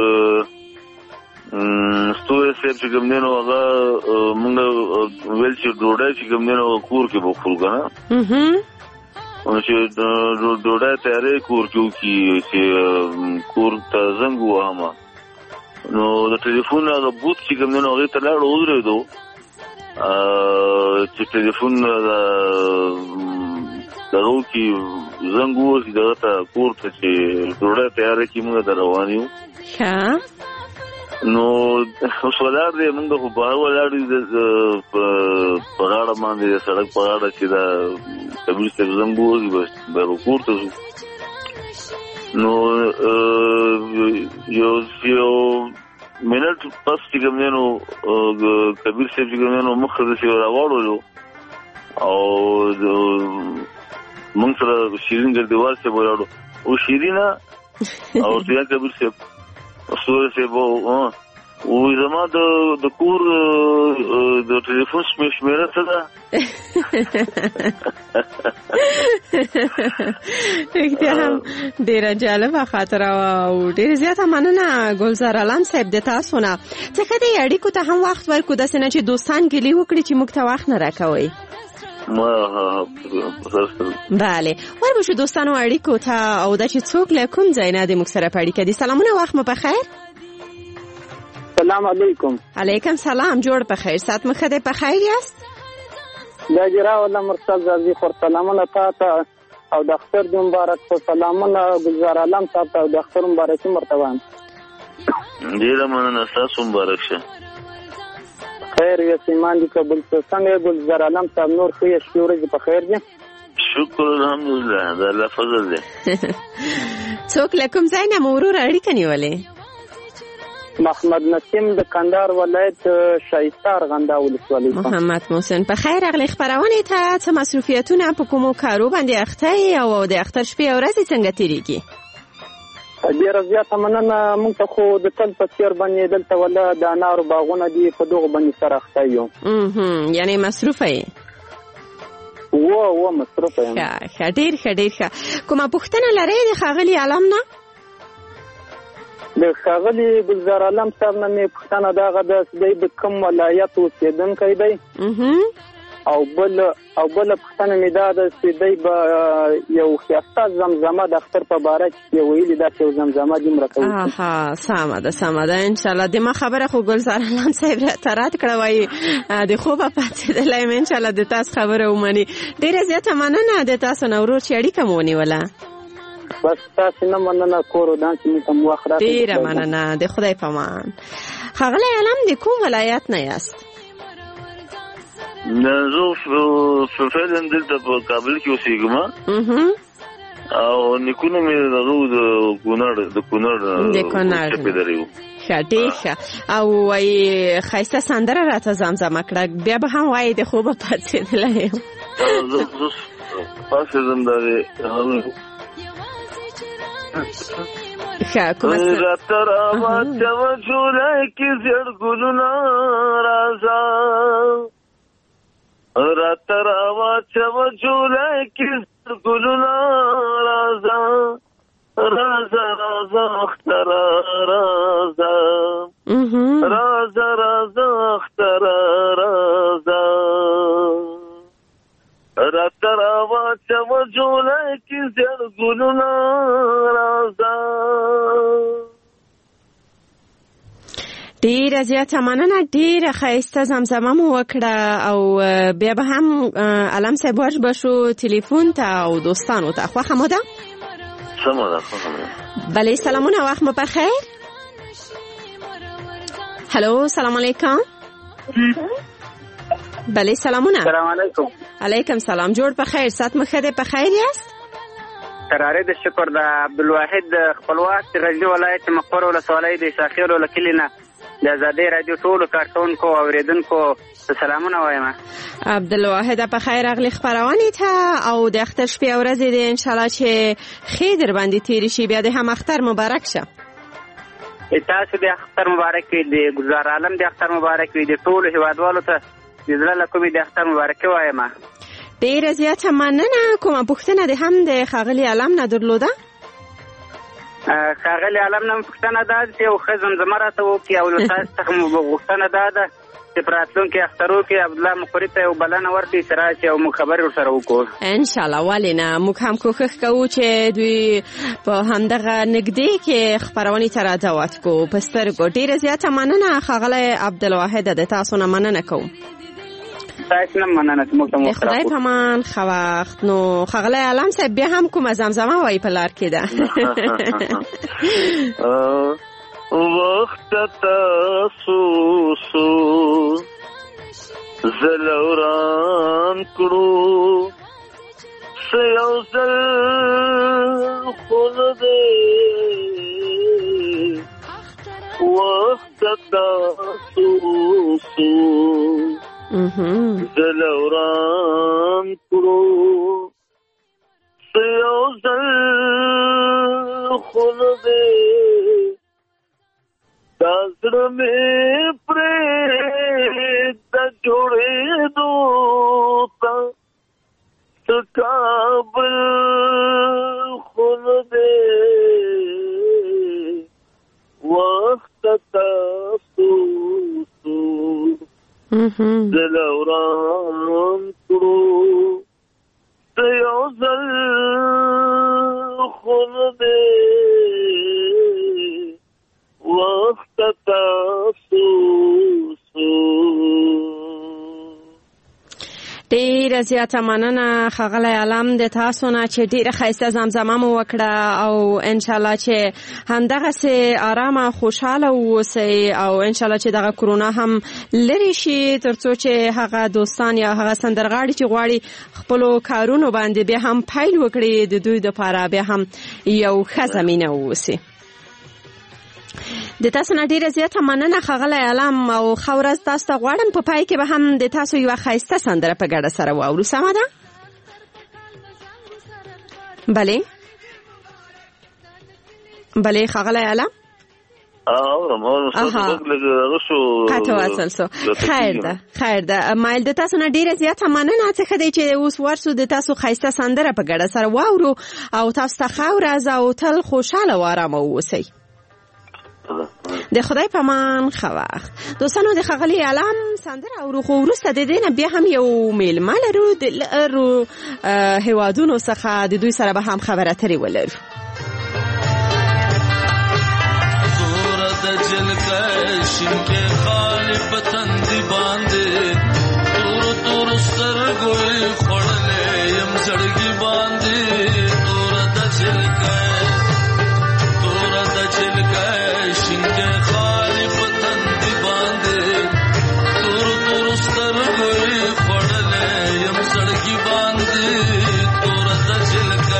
ستوري صاحب چې کوم دی نو هغه مونږ ویل چې ډوډۍ چې کوم دی نو کور کې به وخورو که نه چې ډوډۍ تیاری کور کې وکړي چې کور ته زنګ ووهمه. نو د ټلیفون هغه بوت چې کوم دی نو هغې ته لاړو ودرېدو چې ټلیفون دغه وکړي زنګ ووهي دغه ته کور ته چې ډوډۍ تیاری کړي مونږ ته روان یو. نو اوس ولاړ دی مونږ خو بهر ولاړ دي په غاړه باندې د سړک په غاړه چې دا کبیر صاحب زنګ ووهي بس بیا به کور ته ځو. نو یو منټ پس چې کوم دی نو کبیر صاحب چې کوم دی نو مخ داسې راواړولو او مونږ سره شیرین ګردیوال صاحب ولاړو. او شیرینه او ورته کبیر صاحب ستوري صاحب وایي زما د کور د ټلیفون شمېره څه ده؟ رښتیا هم ډیره جالبه خاطره او ډیره زیاته مننه ګلزار علم صاحب د تاسو نه. څنګه د اړیکو ته هم وخت ورکو داسې نه چې دوستان ګیلې وکړي چې موږ ته وخت نه راکوئ؟ بله وربشو دوستانو اړیکو ته او دا چې څوک له کوم ځای نه د موږ سره په اړیکه دي. سلامونه، وخت مو په خیر. سلام علیکم. علیکم سلام، جوړ په خیر. سات مخه ده په خیر یاست؟ دا جرا ولا مرسل زازي خور سلامونه تاسو او د اختر د مبارک په سلامونه گلزار علم تاسو او د اختر مبارک مرتبه. ډیره مننه، تاسو مبارک شه. خیر یې سیمان دي قبول څنګه گلزار علم صاحب نور خو یې شوري په خیر دي؟ شکر الحمدلله، دا الله فضل دی. څوک له کوم ځای نه مرور اړیکه نیولې؟ محمد نسیم د کندهار ولایت شایستار غندا ولسوالۍ. محمد محسن په خیر راغلی. خبرونه ته څه مصروفیتونه په کومو کارو باندې اخته او د اختر شپې او ورځې څنګه تیریږي؟ ډیره زیاته مننه. موږ ته خو د تل په څیر باندې دلته ولا د انارو باغونه دي په دغه باندې سره اخته یو. یعنی مصروفه یې؟ و مصروفه یم. ښه ډیر ښه ډیر ښه. کومه پوښتنه لرئ د ښاغلي علم نه؟ د ښاغلي گلزار علم صاحب نه مې پوښتنه دغه ده چې دی د کوم ولایت اوسېدونکی دی او بل پوښتنه مې دا ده چې دی به یو ښایسته زمزمه د اختر په باره کې ویلي ده چې یو زمزمه دومره کوي. سمه ده انشاءالله. د ما خبره خو گلزار علم صاحب راته رد کړه، وایي د خوبه پاڅېدلی یم. انشاءالله د تاسو خبره ومني. ډېره زیاته مننه د تاسو نه ورور چې اړیکه مو ونیوله. بس تاسو نه مننه کور ودان چې موږ هم وخت راکړئ. ډیره مننه، د خدای په امان. ښاغلی علم د کوم ولایت نه یاست؟ زه فعلا دلته په کابل کې اوسېږم او نیکونه مې د کونړ چپېدرې وو. ښه ډېر ښه. او وایي ښایسته سندره راته زمزمه کړه، بیا به هم وایي د خوبه پاڅېدلی یم. زه پاڅېدم دغې راته راواچوه جولای کې زیړ ګلونه راځه، راته راواچوه جولای کې زیړ ګلونه راځه، راځه اختره راځه، راځه اختره راځه، راته راواچوه جولای کې زیړ ګلونه راځه. ډیره زیاته مننه، ډیره ښایسته زمزمه مو وکړه او بیا به هم علم صاحب ورش بشو تلیفون ته او دوستانو ته. خوښه مو ده؟ سمه ده، خوښه مو ده. بله سلامونه، وخت مو په خیر. هلو سلام علیکم. بله سلامونه. سلام علیکم. علیکم سلام، جوړ په خیر. سات مخه ده په خیر یاست؟ تراره د شکر د عبدالواحد خپلواک رجلي ولایت مقر ولسوالۍ د شاخیل ولکلي نه د ازادۍ راډیو ټولو کارکونکو او اورېدونکو سلامونه وایم. عبدالواحد په خیر راغلی خپرونې ته او د اختر شپې او ورځې دې انشاءالله چې ښې در باندې تېرې شي. بیا د هم اختر مبارک شه. تاسو د اختر مبارک وي، د گلزار عالم د اختر مبارک وي، د ټولو هیوادوالو ته د زړه له کومې د اختر مبارکي وایم. ډیره زیاته مننه. کومه پوښتنه دې هم د ښاغلي علم نه درلوده؟ ښاغلي علم نه پوښتنه دا ده چې یو ښه زمزمه راته وکړي او له تاسو څخه مو غوښتنه دا ده چې په راتلونکي اخترو کې عبدالله مقري ته یو بلنه ورکړي چې راشي او موږ خبرې ورسره وکړو. انشاءالله، ولې نه. موږ هم کوښښ کوو چې دوی په همدغه نږدې کې خپرونې ته راځوات کړو په سترګو. ډیره زیاته مننه ښاغلی عبدالواحد، د تاسو نه مننه کوم. تاسو نه مننه چې موږ ته مو خدای په امان. ښه وخت. نو ښاغلی علم صاحب بیا هم کومه زمزمه وایي په لار کې ده؟ وخت تاسو سو زلوران کړو سيوزل خود وقت تاسو سو زلوران کړو سيوزل خود دازړه مې پرې د جوړې دوتا تکابل خون دے وقت تاسوسو دل اوران کرو دیوزل خون دے وقت تاسوسو. ډیره زیاته مننه ښاغلی علم د تاسو نه چې ډیره ښایسته زمزمه مو وکړه او انشاءالله چې همدغسې ارامه خوشحاله واوسئ او انشاءالله چې دغه کرونا هم لرې شي تر څو چې هغه دوستان یا هغه سندرغاړي چې غواړي خپلو کارونو باندې بیا هم پیل وکړي د دوی دپاره بیا هم یو ښه زمینه واوسي. د تاسو نه ډیره زیاته مننه ښاغلی علم او ښه ورځ تاسو ته غواړم. په پای کې به هم د تاسو یوه ښایسته سندره په ګډه سره واورو. سمه ده؟ بلې بلې ښاغلی علم قطع وصل سو. خیر ده مایل د تاسو نه ډیره زیاته مننه. څه ښه دی چې اوس ورسو د تاسو ښایسته سندره په ګډه سره واورو او تاسو ته ښه ورځ او تل خوشحاله او ارامه واوسئ. د خدای په امان ښه وخت. دوستانو د ښاغلي علم سندره اورو خو وروسته د دې نه بیا هم یو میلمه لرو د لرو هیوادونو څخه د دوی سره به هم خبرې اترې ولرو. توره د جلکه شینکې خالې په تندي باندې تورو سترګو یې خوړلې یم زړګي باندې توره د جلکه شینکې خالې په تندي باندې تورو سترګو یې خوړلې یم زړګي باندې توره د جلکه.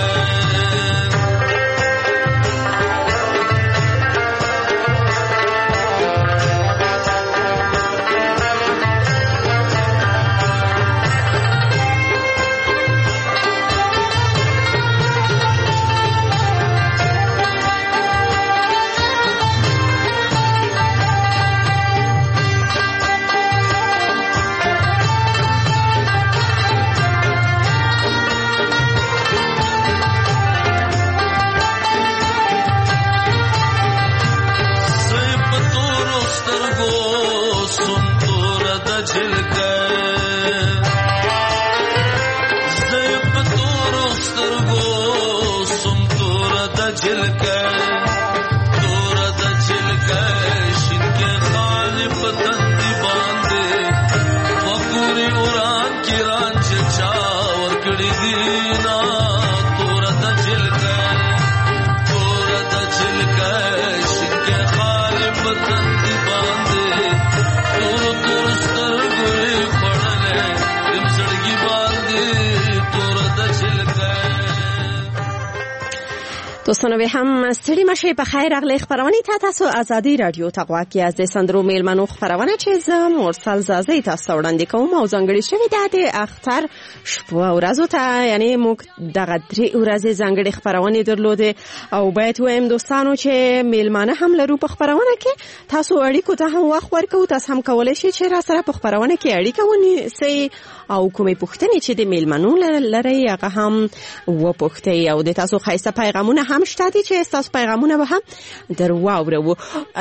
دوستانو به هم ستړي مشئ. په خیر راغلی خپرونې ته تاسو ازادي رادیو ته غواړئ از د سندرو میلمنو خپرونه چې زه مرسل زازی تاسو وړاندې کوم او ځانګړي شوې ده د اختر شپه ورځو ته. یعنی موږ دغه 3 ورځې ځانګړي خپرونې درلودې او باید وایم دوستانو چې میلمانه هم لرو په خپرونه کې. تاسو اړیکو ته هم وخت ورکوو. تاسو هم کولی شئ چې را سره په خپرونه کې اړیکه ونیسئ او کومې پوښتنې چې د میلمنو لرئ هغه هم وپوښتئ او د تاسو ښایسته پیغامونه هم شته دي چې تاسو پیغامونه به هم در واورو.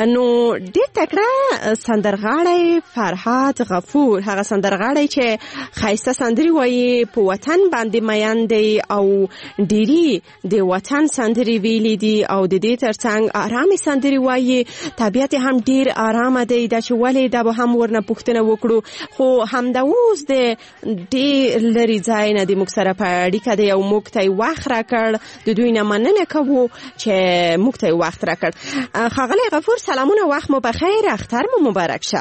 نو ډېر تکړه سندرغاړی فرهاد غفور، هغه سندرغاړی چې ښایسته سندرې وایي، په وطن باندې مین دی او ډېرې د وطن سندرې ویلي دي او د دې ترڅنګ ارامې سندرې وایي. طبیعت هم ډېر ارامه دی. دا چې ولې دا به هم ورنه پوښتنه وکړو. خو همدا اوس د ډېر لرې ځای نه د موږ سره په اړیکه دی او موږ ته یې وخت راکړ. د دوی نه مننه کوو چې موږ ته یې وخت راکړ. ښاغلی غفور سلامونه، وخت مو بخیر، اختر مو مبارک شه.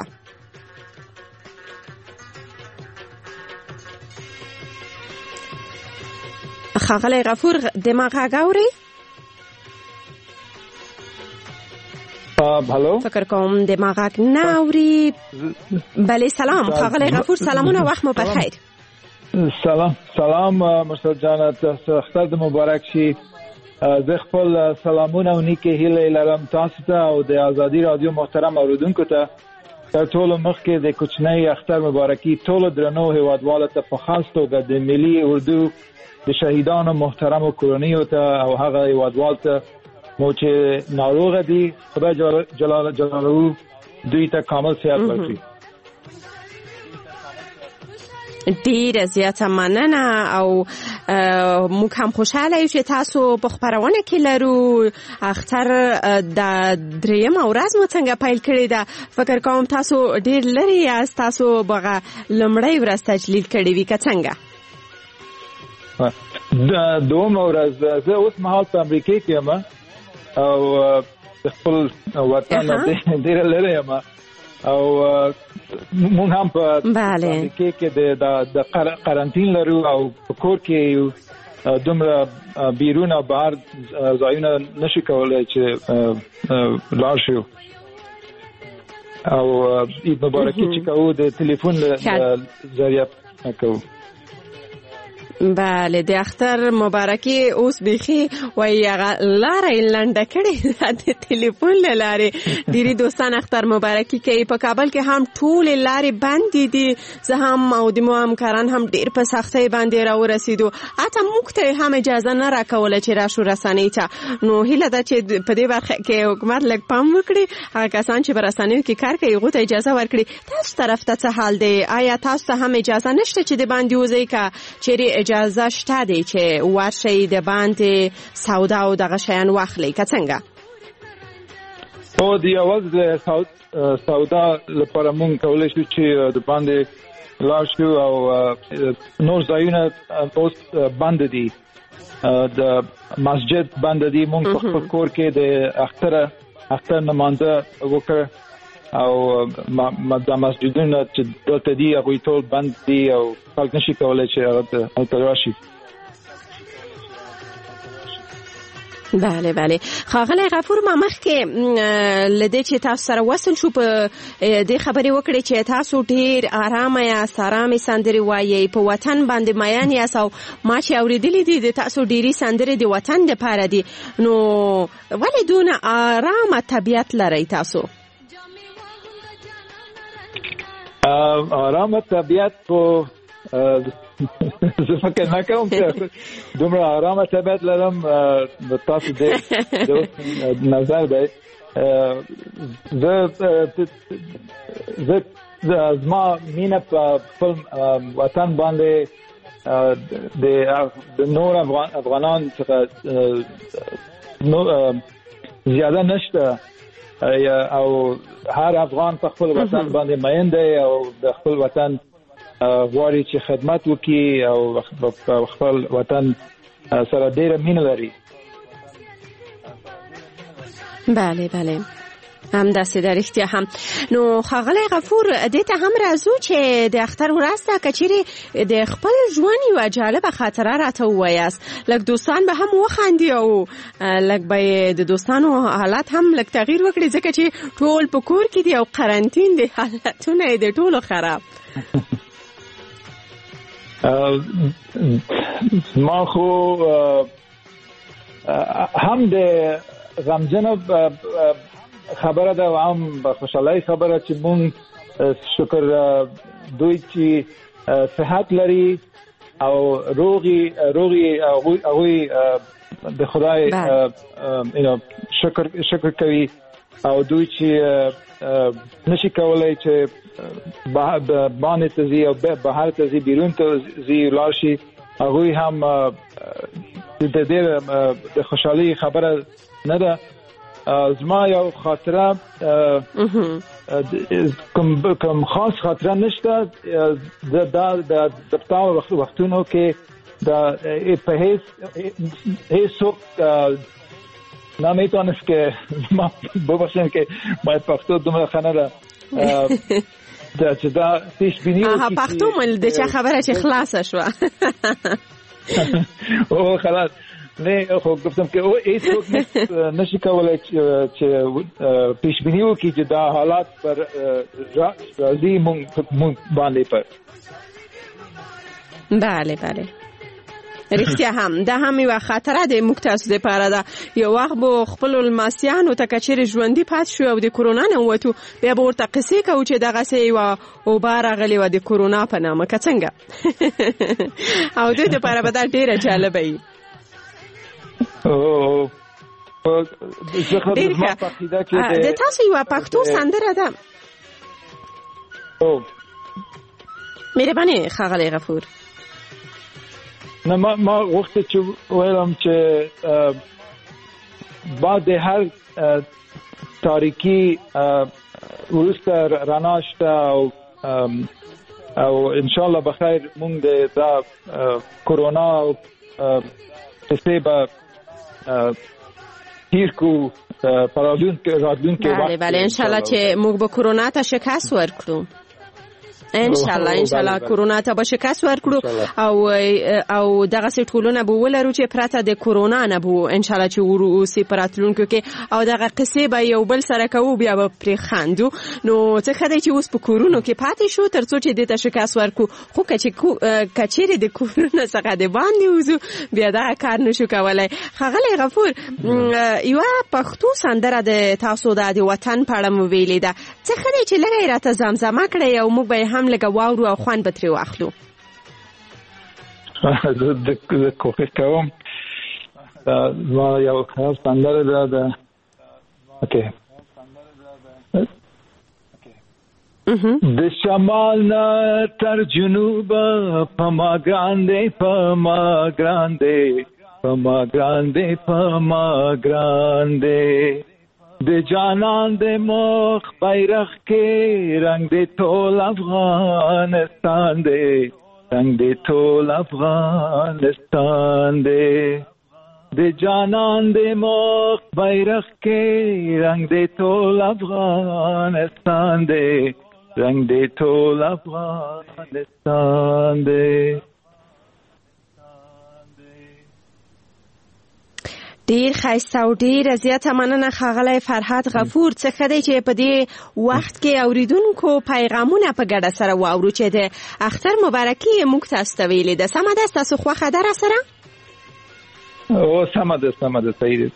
ښاغلی غفور دما غږ اورئ؟ هلو، فکر کوم دما غږ نه اوري. بله سلام ښاغلی غفور، سلامونه، وخت مو بخیر. سلام مرسل جان، تاسو اختر د مبارک شي. زه خپل سلامونه او نیکې هیلې لرم تاسو ته او د ازادي رادیو محترم اوریدونکو ته. تر ټولو مخکې د کوچنی اختر مبارکي ټولو درنو هیوادوالو ته په خاص توګه د ملي اردو د شهیدانو محترمو کورنیو ته او هغه هیوادوالو ته مو چې ناروغه دي خدای جلاله دوی ته کامل صحت ورکړي. ډیره زیاته مننه او موږ هم خوشاله یو چې تاسو په خبرونه کې لرو. اختر د درېیمه ورځ مو څنګه پیل کړې ده؟ فکر کوم تاسو ډیر لري یاست، تاسو بغه لومړی ورځ تجلیل کړې وي که څنګه؟ دوم ورځ زه اوس مهال په امریکا کې یم او خپل وطن ډیر لري یم او مونږ هم په امریکا کې د قرنطین لرو او په کور کې دومره بیرون او بهر ځایونه نشي کولای چې لاړ شو او عید مبارکي چې کوو د تلیفون ذریعه کوو. بله د اختر مبارکي اوس بيخي وای لارې لنډه کړې د ټلیفون لارې ډيري دوستان اختر مبارکي کوي. په کابل کې هم ټول لارې بند دي. زه هم او د مو همکاران هم ډیر په سختۍ باندې را ورسېدو. اته موږ ته هم اجازه نه راکوله چې راشو رسنۍ ته. نو هیله ده چې په دې برخه کې حکومت لږ پام وکړي. هغه کسان چې په رسنیو کې کار کوي هغوی ته اجازه ورکړي. تاسو طرف ته څه حال دی؟ آیا تاسو ته هم اجازه نشته چې د باندې وځئ که چیرې اجازه شته دی چې ورشئ د باندې سودا او دغه شیان واخلئ که څنګه؟ او د یوازې د سودا لپاره مونږ کولی شو چې د باندې لاړ شو او نور ځایونه اوس بند دي. د مسجد بند دي. مونږ په خپل کور کې د اختر نمانځه وکړه او د مسجدونو چې دلته دي هغوی ټول بند دي او خلک نشي کولی چې هلته راشي. بله بله ښاغلی غفور ما مخکې له دې چې تاسو سره وصل شو په دې خبرې وکړې چې تاسو ډېر ارامه یاست، ارامې سندرې وایئ، په وطن باندې میین یاست او ما چې اورېدلې دي د تاسو ډېرې سندرې د وطن دپاره دي. نو ولې دونه ارامه طبیعت لرئ تاسو؟ آرامه طبیعت په زه فکر نه کوم چې دومره آرامه طبیعت لرم. تاسو د نظر دی زه زما مینه په خپل وطن باندې د نور افغانان څخه زیاده نشته او هر افغان په خپل وطن باندې مین دی او د خپل وطن غواړي چې خدمت وکړي او خپل وطن سره ډېره مینه لري. بله بله همداسې د رښتیا هم. نو ښاغلی غفور دې ته هم راځو چې د اختر ورځ ده که چیرې د خپل ژوند یوه جالبه خاطره راته ووایاست، لږ دوستان به هم وخاندي او لږ به د دوستانو حالات هم لږ تغییر وکړي ځکه چې ټول په کور کې دي او قرنطین دی، حالتونه یې د ټولو خراب. ما خو هم د غمجنه خبره ده او هم خوشحالۍ خبره چې مونږ شکر دوی چې صحت لري او روغي هغوی د خدای شکر کوي او دوی چې نشي کولای چې باندې ته ځي او بهر ته ځي بیرون ته ځي لاړ شي هغوی هم د دې د خوشحالۍ خبره نه ده. زما یو خاطره کوم خاص خاطره نشته. د دفتر وختونو کې د په هیڅ څوک نمیتونست که ما ببخشید که ما پښتو دومره خنه ده چې دا پیش بینی وکړي. پښتو مل د چا خبره چې خلاصه شو او خلاص نه خو گفتم که او هیڅ څوک نشي کولای چې پیش بینی وکړي چې دا حالات پر راځي مونږ باندې پر. بله بله رښتیا هم دا هم یوه خطره دی موږ تاسو دپاره ده. یو وخت به خپلو لمسیانو ته که چیرې ژوندي پاتې شو او د کرونا نه ووتو بیا به ورته قصې کوو چې دغسې یوه اوبه راغلې وه د کرونا په نامه که څنګه او دوی دپاره به دا ډېره جالبه وي. د تاسو یوه پښتو سندره ده مهرباني ښاغلی غفور. نه ما غوښته چې ویلم چې بعد هر تاریکی وروسته رڼا شته او انشاءالله بخیر مونږ د کرونا قصې به تیر کو راتلونکي وخت. بله انشاءالله چې موږ به کرونا ته شکست ورکړو. انشاءالله کرونا ته به شکست ورکړو او دغسې ټولونه به ولرو چې پرته د کرونا نه به انشاءالله چې وروسي په راتلونکو کې او دغه قصې به یو بل سره کوو بیا به پرې خندو. نو څه ښه دی چې اوس په کورونو کې پاتې شو تر څو چې دې ته شکست ورکړو. خو که چیرې د کورونو څخه د باندې وځو بیا دغه کار نشو کولی. ښاغلی غفور یوه پښتو سندره د تاسو د وطن په اړه مو ویلې ده. څه ښه دی چې لږه یې راته زمزمه کړئ او موږ به هم لکه واورو او خوند به ترې واخلو. زه کوښښ کوم. زما یو خاص سندره ده د شمال نه تر جنوبه په ما ګران دی په ما ګران دی په ما ګران دی په ما ګران دی د جانان د مخ بیرغ کې رنگ د ټول افغانستان دی رنگ د ټول افغانستان دی د جانان د مخ بیرغ کې رنگ د ټول افغانستان دی رنگ د ټول افغانستان دی. ډیر ښایسته او ډیره زیاته مننه ښاغلی فرهاد غفور. څه ښه دی چې په دې وخت کې اوریدونکو پیغامونه په ګډه سره واورو چې د اختر مبارکي یې موږ تاسو ته ویلې ده. سمه ده ستاسو خوښه ده راسره؟ سمه ده صحیح ده.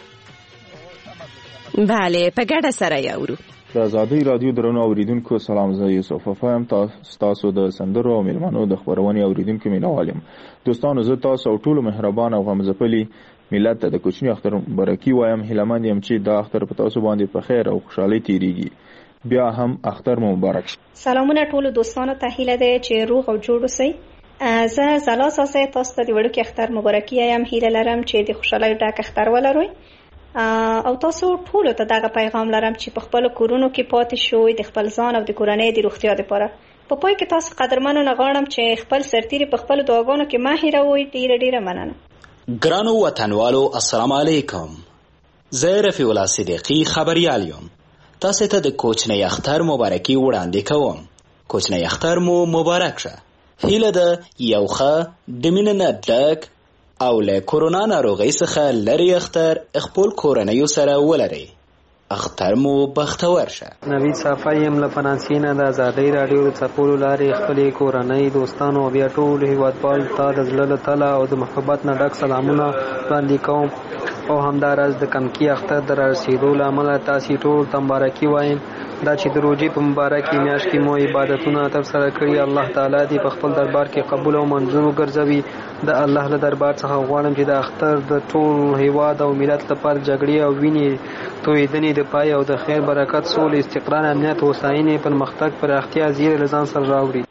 بله په ګډه سره یې اورو. د ازادۍ رادیو درنو اوریدونکو سلام. زه یوسف افایم تاسو د سندرو او میلمنو د خپرونې اوریدونکو مینوال یم. دوستانو زه تاسو او ټولو مهربان او غمزپلي ملت ته د کوچني اختر مبارکي وایم. هیلهمند یم چې دا اختر په تاسو باندې په خیر او خوشحالۍ تیریږي. بیا هم اختر مبارک. سلامونه ټولو دوستانو ته هیله ده چې روغ او جوړ اوسئ. زه زلا ساسه تاسو ته د وړوکي اختر مبارکي وایم. هیله لرم چې د خوشحالۍ ډک اختر ولرئ او تاسو ټول ته دغه پیغام لرم چې په خپل کورونو کې پاتې شوئ د خپل ځان او د کورنۍ د روغتیا لپاره. په پای کې تاسو قدرمنو نه غواړم چې خپل سرتیري په خپل دعاګانو کې مه هیروئ. ډیره مننه. ګرانو وطنوالو السلام علیکم. زه رفیع الله صدیقی خبریال یم. تاسو ته د کوچنی اختر مبارکي وړاندې کوم. کوچنی اختر مو مبارک شه. هیله ده یو ښه د مینې نه ډک او له کرونا ناروغۍ څخه لرې اختر خپل کورنیو سره ولرئ. اختر مو بختور شه. نوید صافی یم له فرانسې نه. د ازادۍ راډیو د څپولو لارې خپلې کورنۍ دوستانو بیا ټول هیوادوال ته د زړه له تله او د محبت نه ډک سلامونه وړاندې کوم او همداراز د کمکي اختر د رارسېدو له امله تاسې ټول ته مبارکي وایم. دا چې د روژې په مبارکې میاشت کې مو عبادتونه ترسره کړي الله تعالی دې په خپل دربار کې قبول او منظور وګرځوي. د الله له دربار څخه غواړم چې د اختر د ټول هیواد او ملت لپاره جګړې او وینې تویدنې د پای او د خیر برکت سولې استقرار امنیت هوساینې پرمختګ پراختیا زیری له ځان سره راوړي.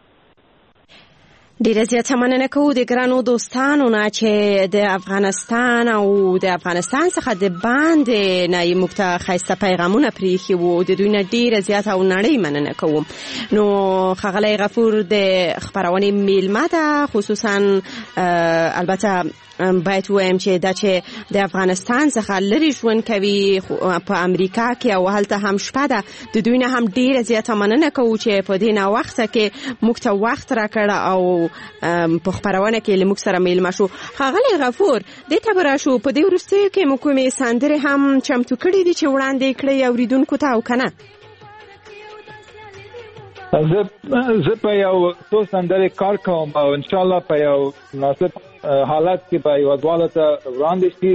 ډیره زیاته مننه کوو د ګرانو دوستانو نه چې د افغانستان او د افغانستان څخه د باندې نه موږ ته ښایسته پیغامونه پرېښي وو. د دوی نه ډیره زیاته او نړۍ مننه کوم. نو ښاغلی غفور د خپرونې میلمه ده. خصوصا البته باید ووایم چې دا چې د افغانستان څخه لرې ژوند کوي په امریکا کې او هلته هم شپه ده د دوی نه هم ډیره زیاته مننه کوو چې په دې ناوخته کې موږ ته وخت راکړه او په خپرونه کې له موږ سره میلمه شو. ښاغلی غفور دې ته به راشو په دې وروستیو کې مو کومې سندرې هم چمتو کړي دي چې وړاندې کړئ اورېدونکو ته او که نه؟ زه په یو څو سندرې کار کوم او انشاءالله په یو مناسب حالت کې به هیوادوالو ته وړاندې شي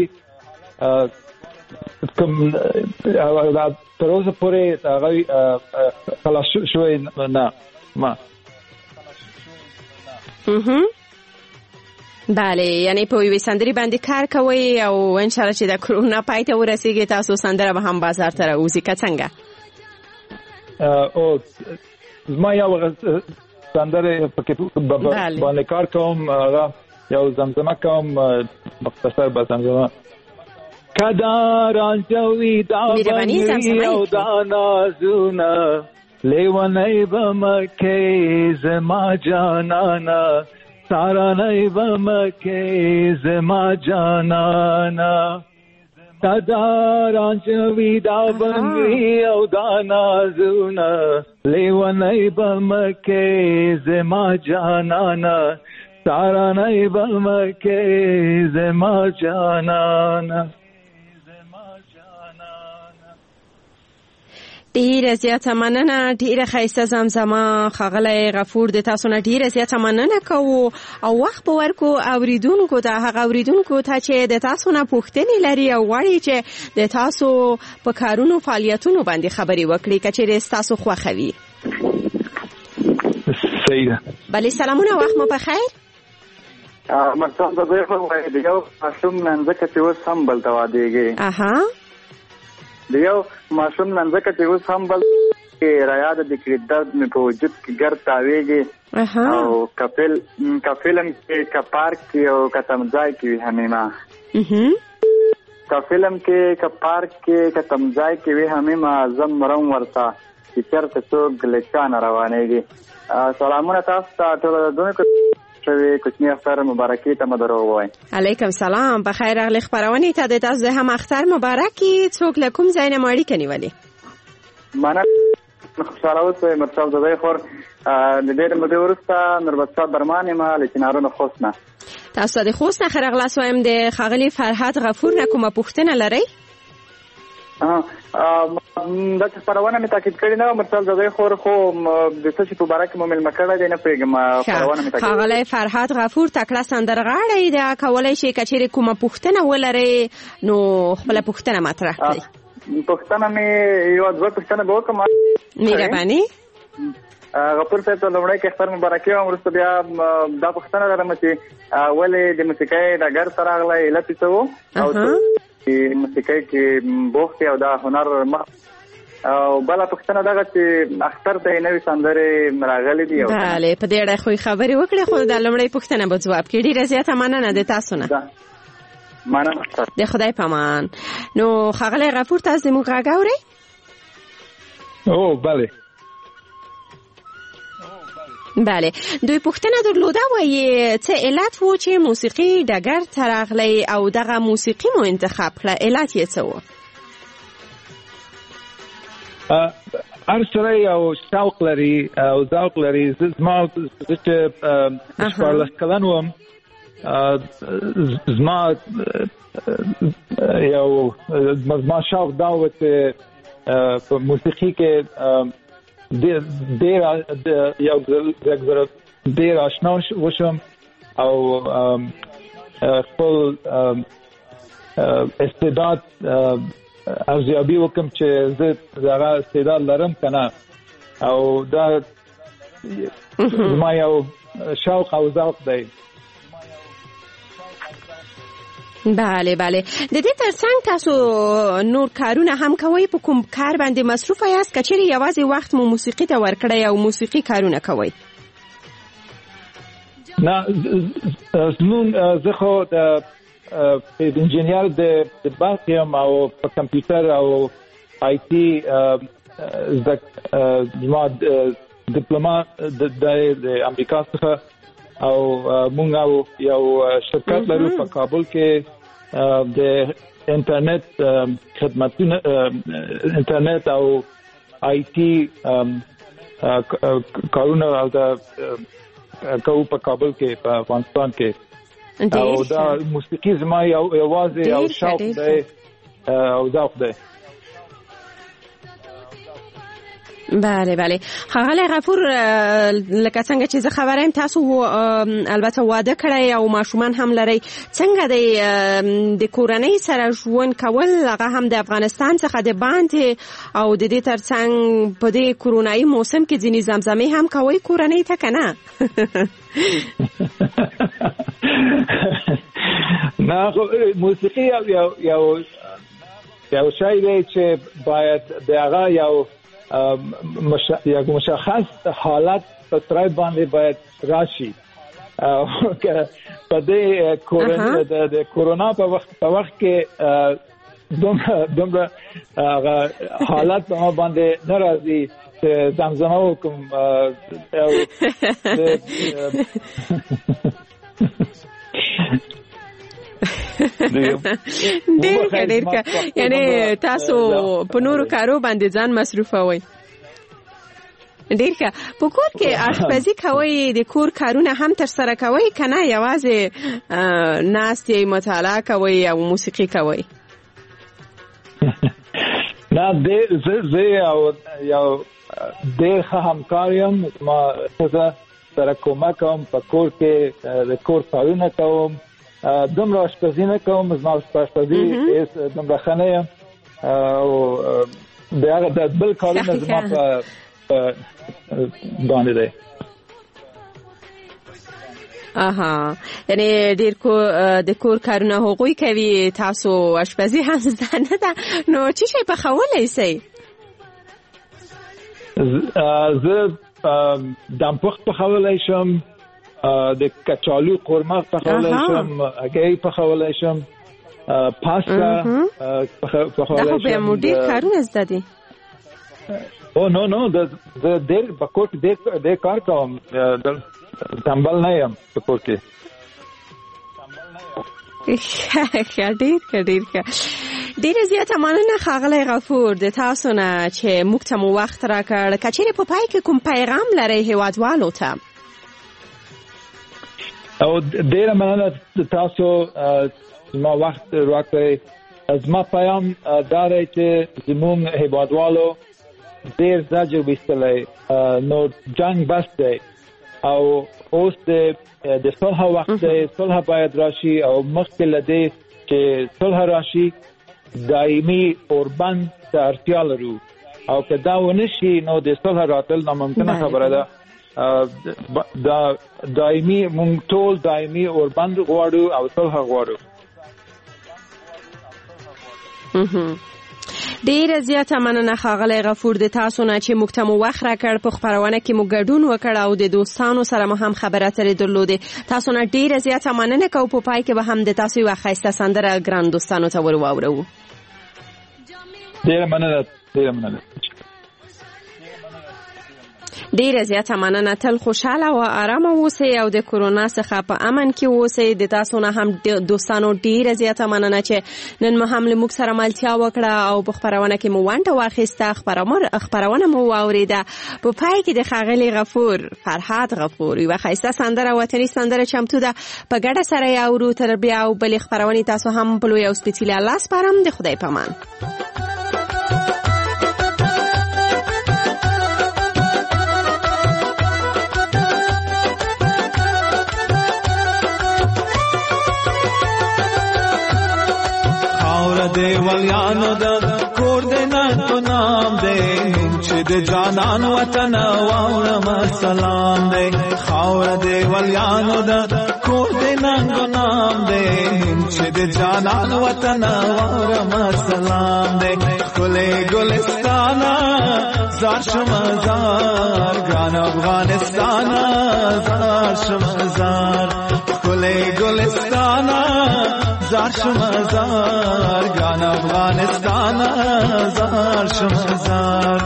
کوم تر اوسه پورې هغه خلاص شوی نه ما بله یعنی په یوې سندرې باندې کار کوئ او ان شاء الله چې د کرونا پای ته ورسیږي تاسو سندره به هم بازار ته راوځي که څنګه او زما یو سندره پکې باندې کار کوم هغه یو زمزمه کوم مختصر به زمزمه کدارانجوی دا بنی او دا نازونه لیونی بمکه زما جانانا سارانای بمکه زما جانانا کدارانجوی دا بنی او دا نازونه لیونی بمکه زما جانانا سارانای بمکه زما جانانا ډیره زیاته مننه ډیره ښایسته زمزمه ښاغلی غفور د تاسو نه ډیره زیاته مننه کوو او وخت به ورکو اوریدونکو ته هغه اوریدونکو ته چې د تاسو نه پوښتنې لري او غواړي چې د تاسو په کارونو فعالیتونو باندې خبرې وکړي که چیرې ستاسو خوښه وي صحیح ده بلې سلامونه وخت مو په خیر مرسان د دوی خو د یو ماشوم ننځکه چې اوس هم بل ته وادېږي د یو ماشوم ننځکه چې اوس هم بل کې رایاده د کړي درد مې په وجود کې ګرد تاویږي او که فلم کې که پارک کې او که تمځای کې وي همیمه که فلم کې که پارک کې که تمځای کې وي همیمه زم مرم ورته چې چېرته څوک ګلیچانه روانېږي سلامونه تاسو ته ټولو دونکو شوی کوچنی اختر مبارکي ته مو دروغ وای علیکم سلام په خیر راغلی خبرونه ته د تاسو هم اختر مبارکي څوک له کوم ځای نه ماړی کني ولی معنا خوشاله اوسئ مرتب د دوی خور د ډېر مودې وروسته نوربت صاحب برمانې ما له چنارونو خوست نه تاسو د خوست نه خرغلاس وایم د ښاغلي فرحت غفور نه کومه پوښتنه لرئ دا چې خبرونه مې تاکید کړې نه مرتل د دوی خور خو د څه شي په باره کې مو مېلمه کړی دی نه پوهېږم خبرونه مې تاکید ښاغلی فرحت غفور تکړه سندرغاړی دی کولی شي که چېرې کومه پوښتنه ولرئ نو خپله پوښتنه مطرح کړئ پوښتنه مې یوه دوه پوښتنه به وکړم مهرباني غفور صاحب ته لومړی کې اختر مبارکي وایم وروسته بیا دا پوښتنه لرم چې ولې د موسیقۍ ډګر ته راغلی علت یې څه و او موسیقۍ کې بوخت او دا هنر او بله پوښتنه دغه چې اختر ته یې نوې سندرې راغلي دي بلې په دې اړه خو خبرې وکړې خو دا لومړۍ پوښتنه به ځواب کړي ډېره زیاته مننه د تاسو نه مننه د خدای په امان نو ښاغلی غفور تاسو زموږ غږ اورئ او بله بله دوی پوښتنه درلوده وایي څه علت و چې موسیقي ډګر ته راغلی او دغه موسیقي مو انتخاب کړه علت یې څه و هر سړی یو شوق لري او ذوق لري زما چې شپاړلس کلن وم زما شوق دا و چې په موسیقي کې ډېر آشنا وشم او خپل استعداد ارزیابي وکم چې زه دغه استعداد لرم که نه او دا زما یو شوق او ذوق دی بله بله د دې ترڅنګ تاسو نور کارونه هم کوئ په کوم کار باندې مصروفه یاست که چیرې یوازې وخت مو موسیقي ته ورکړی او موسیقي کارونه کوئ نه زه خو د انجینیر د برق یم او په کمپیوټر او آی ټي زما ډیپلوما د امریکا څخه او مونږ یو شرکت لرو په کابل کې د انټرنیټ خدماتونه انټرنیټ او آی ټي کارونه او د کوو په کابل کې په افغانستان کې او دا موسیقي زما یوازې او شوق دی او ذوق دی بله بله. ښاغلی غفور، لکه څنګه چې زه خبره یم تاسو البته واده کړی او ماشومان هم لرئ، څنګه د کورنۍ سره ژوند کول هغه هم د افغانستان څخه د باندې او د دې ترڅنګ په دې کرونایي موسم کې ځینې زمزمې هم کوئ کورنۍ ته که نه؟ نه، موسیقي یو شی دی چې باید د هغه یو مشخص حالت په ترای باندې باید راشي. په دې کورونا په وخت کې دومره حالت په ما باندې ناراضي چې زمزمه وکم. ډېر یعنی تاسو په نورو کارو باندې ځان مصروفوئ. ډېر ښه. په کور کې آشپزي کوئ، د کور کارونه هم ترسره کوئ که نه یوازې ناست یې مطالعه کوئ او موسیقي کوئ؟ نه، زه یو ډېر ښه همکار یم. ما ښځه سره کومک کوم، په کور کې د کور کارونه کوم. دومره آشپزي نه کوم، زما په آشپزي دومره ښه نه یم او د هغه د بل کارونه زما په باندې دی. یعنی ډېر د کور کارونه هغوی کوي، تاسو آشپزي هم زده نه ده. نو څه شی پخولی سئ؟ زه دمپخت پخولی شم، د کچالو قورمه پخولی شم، هګۍ پخولی شم، پاستا پخولی شم. دا خو بیا مو ډېر کارونه زده دي. نو زه ډېر په کور کې ډېر کار کوم، تنبل نه یم په کور کې. ډېره زیاته مننه ښاغلی غفور د تاسو نه چې موږ ته مو وخت راکړ. که چیرې په پای کې کوم پیغام لرئ هیوادوالو ته؟ او ډېره مننه تاسو زما وخت راکړئ. زما پیغام دا دی چې زموږ هیوادوالو ډېر زجر ویستلی، نو جنگ بس دی او اوس د صلح وخت دی. صلح باید راشي او مخکې له دې چې صلح راشي دایمي اوربند ته اړتیا لرو، او که دا ونه شي نو د صلح راتل ناممکنه خبره ده. دا دایمي مونږ ټول دایمي اوربند غواړو او صلح غواړو. ډېره زیاته مننه ښاغلی غفور د تاسو نه چې موږ ته مو وخت راکړ، په خپرونه کې مو ګډون وکړ او د دوستانو سره مو هم خبرې اترې درلودې. تاسو نه ډېره زیاته مننه کوو. په پای کې به هم د تاسو یوه ښایسته سندره ګران دوستانو ته ور واورو. ډېره مننه. ډېره زیاته مننه. تل خوشحاله او آرامه اوسئ او د کرونا څخه په امن کې اوسئ. د تاسو نه هم دوستانو ډېره زیاته مننه چې نن مو هم له موږ سره ملتیا وکړه او په خپرونه کې مو ونډه واخیسته، خپرونه مو واورېده. په پای کې د ښاغلي غفور فرهاد غفور یوه ښایسته سندره، وطني سندره چمتو ده، په ګډه سره یې اورو. تر بیا او بلې خپرونې تاسو هم په لوی او سپېڅلي الله سپارم. د خدای په امان. دیوالیانو دا کور دینا تو نام دے، چې د جانان وطن واورم سلام دے. خاور دیوالیانو دا کور دینا تو نام دے، چې د جانان وطن واورم سلام دے. کله ګلستانا زار شمزار، ګران افغانستانا زار شمزار. کله ګلستانا زار شمزار، ګران افغانستان زار شمزار.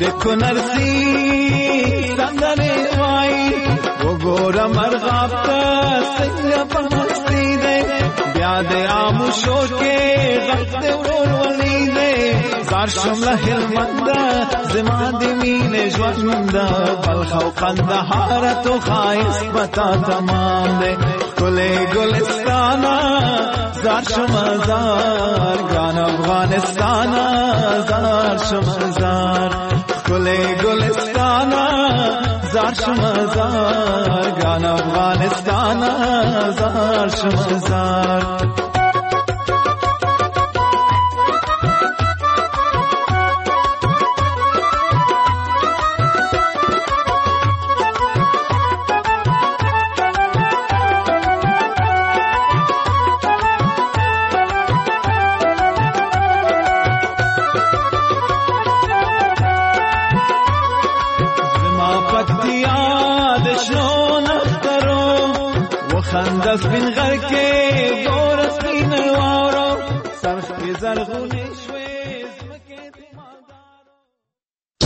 د کنرسی سندره وای وګوره مرغاب ته څنګه په مستی دی بیا د آموشو کې غږ د ورور ولی دی زار شمله هلمند زما د مینې ژوند بلخ او قندهار تو ښایست بتا تمام دی ښکلی ګلستانه زار شمه زار ګران افغانستانه زار شمه زار ښکلی ګلستانه زار شمه زار ګران افغانستانه زار شمه زار خندس بن غر کې ګور سپین واورو سرخ زرغونی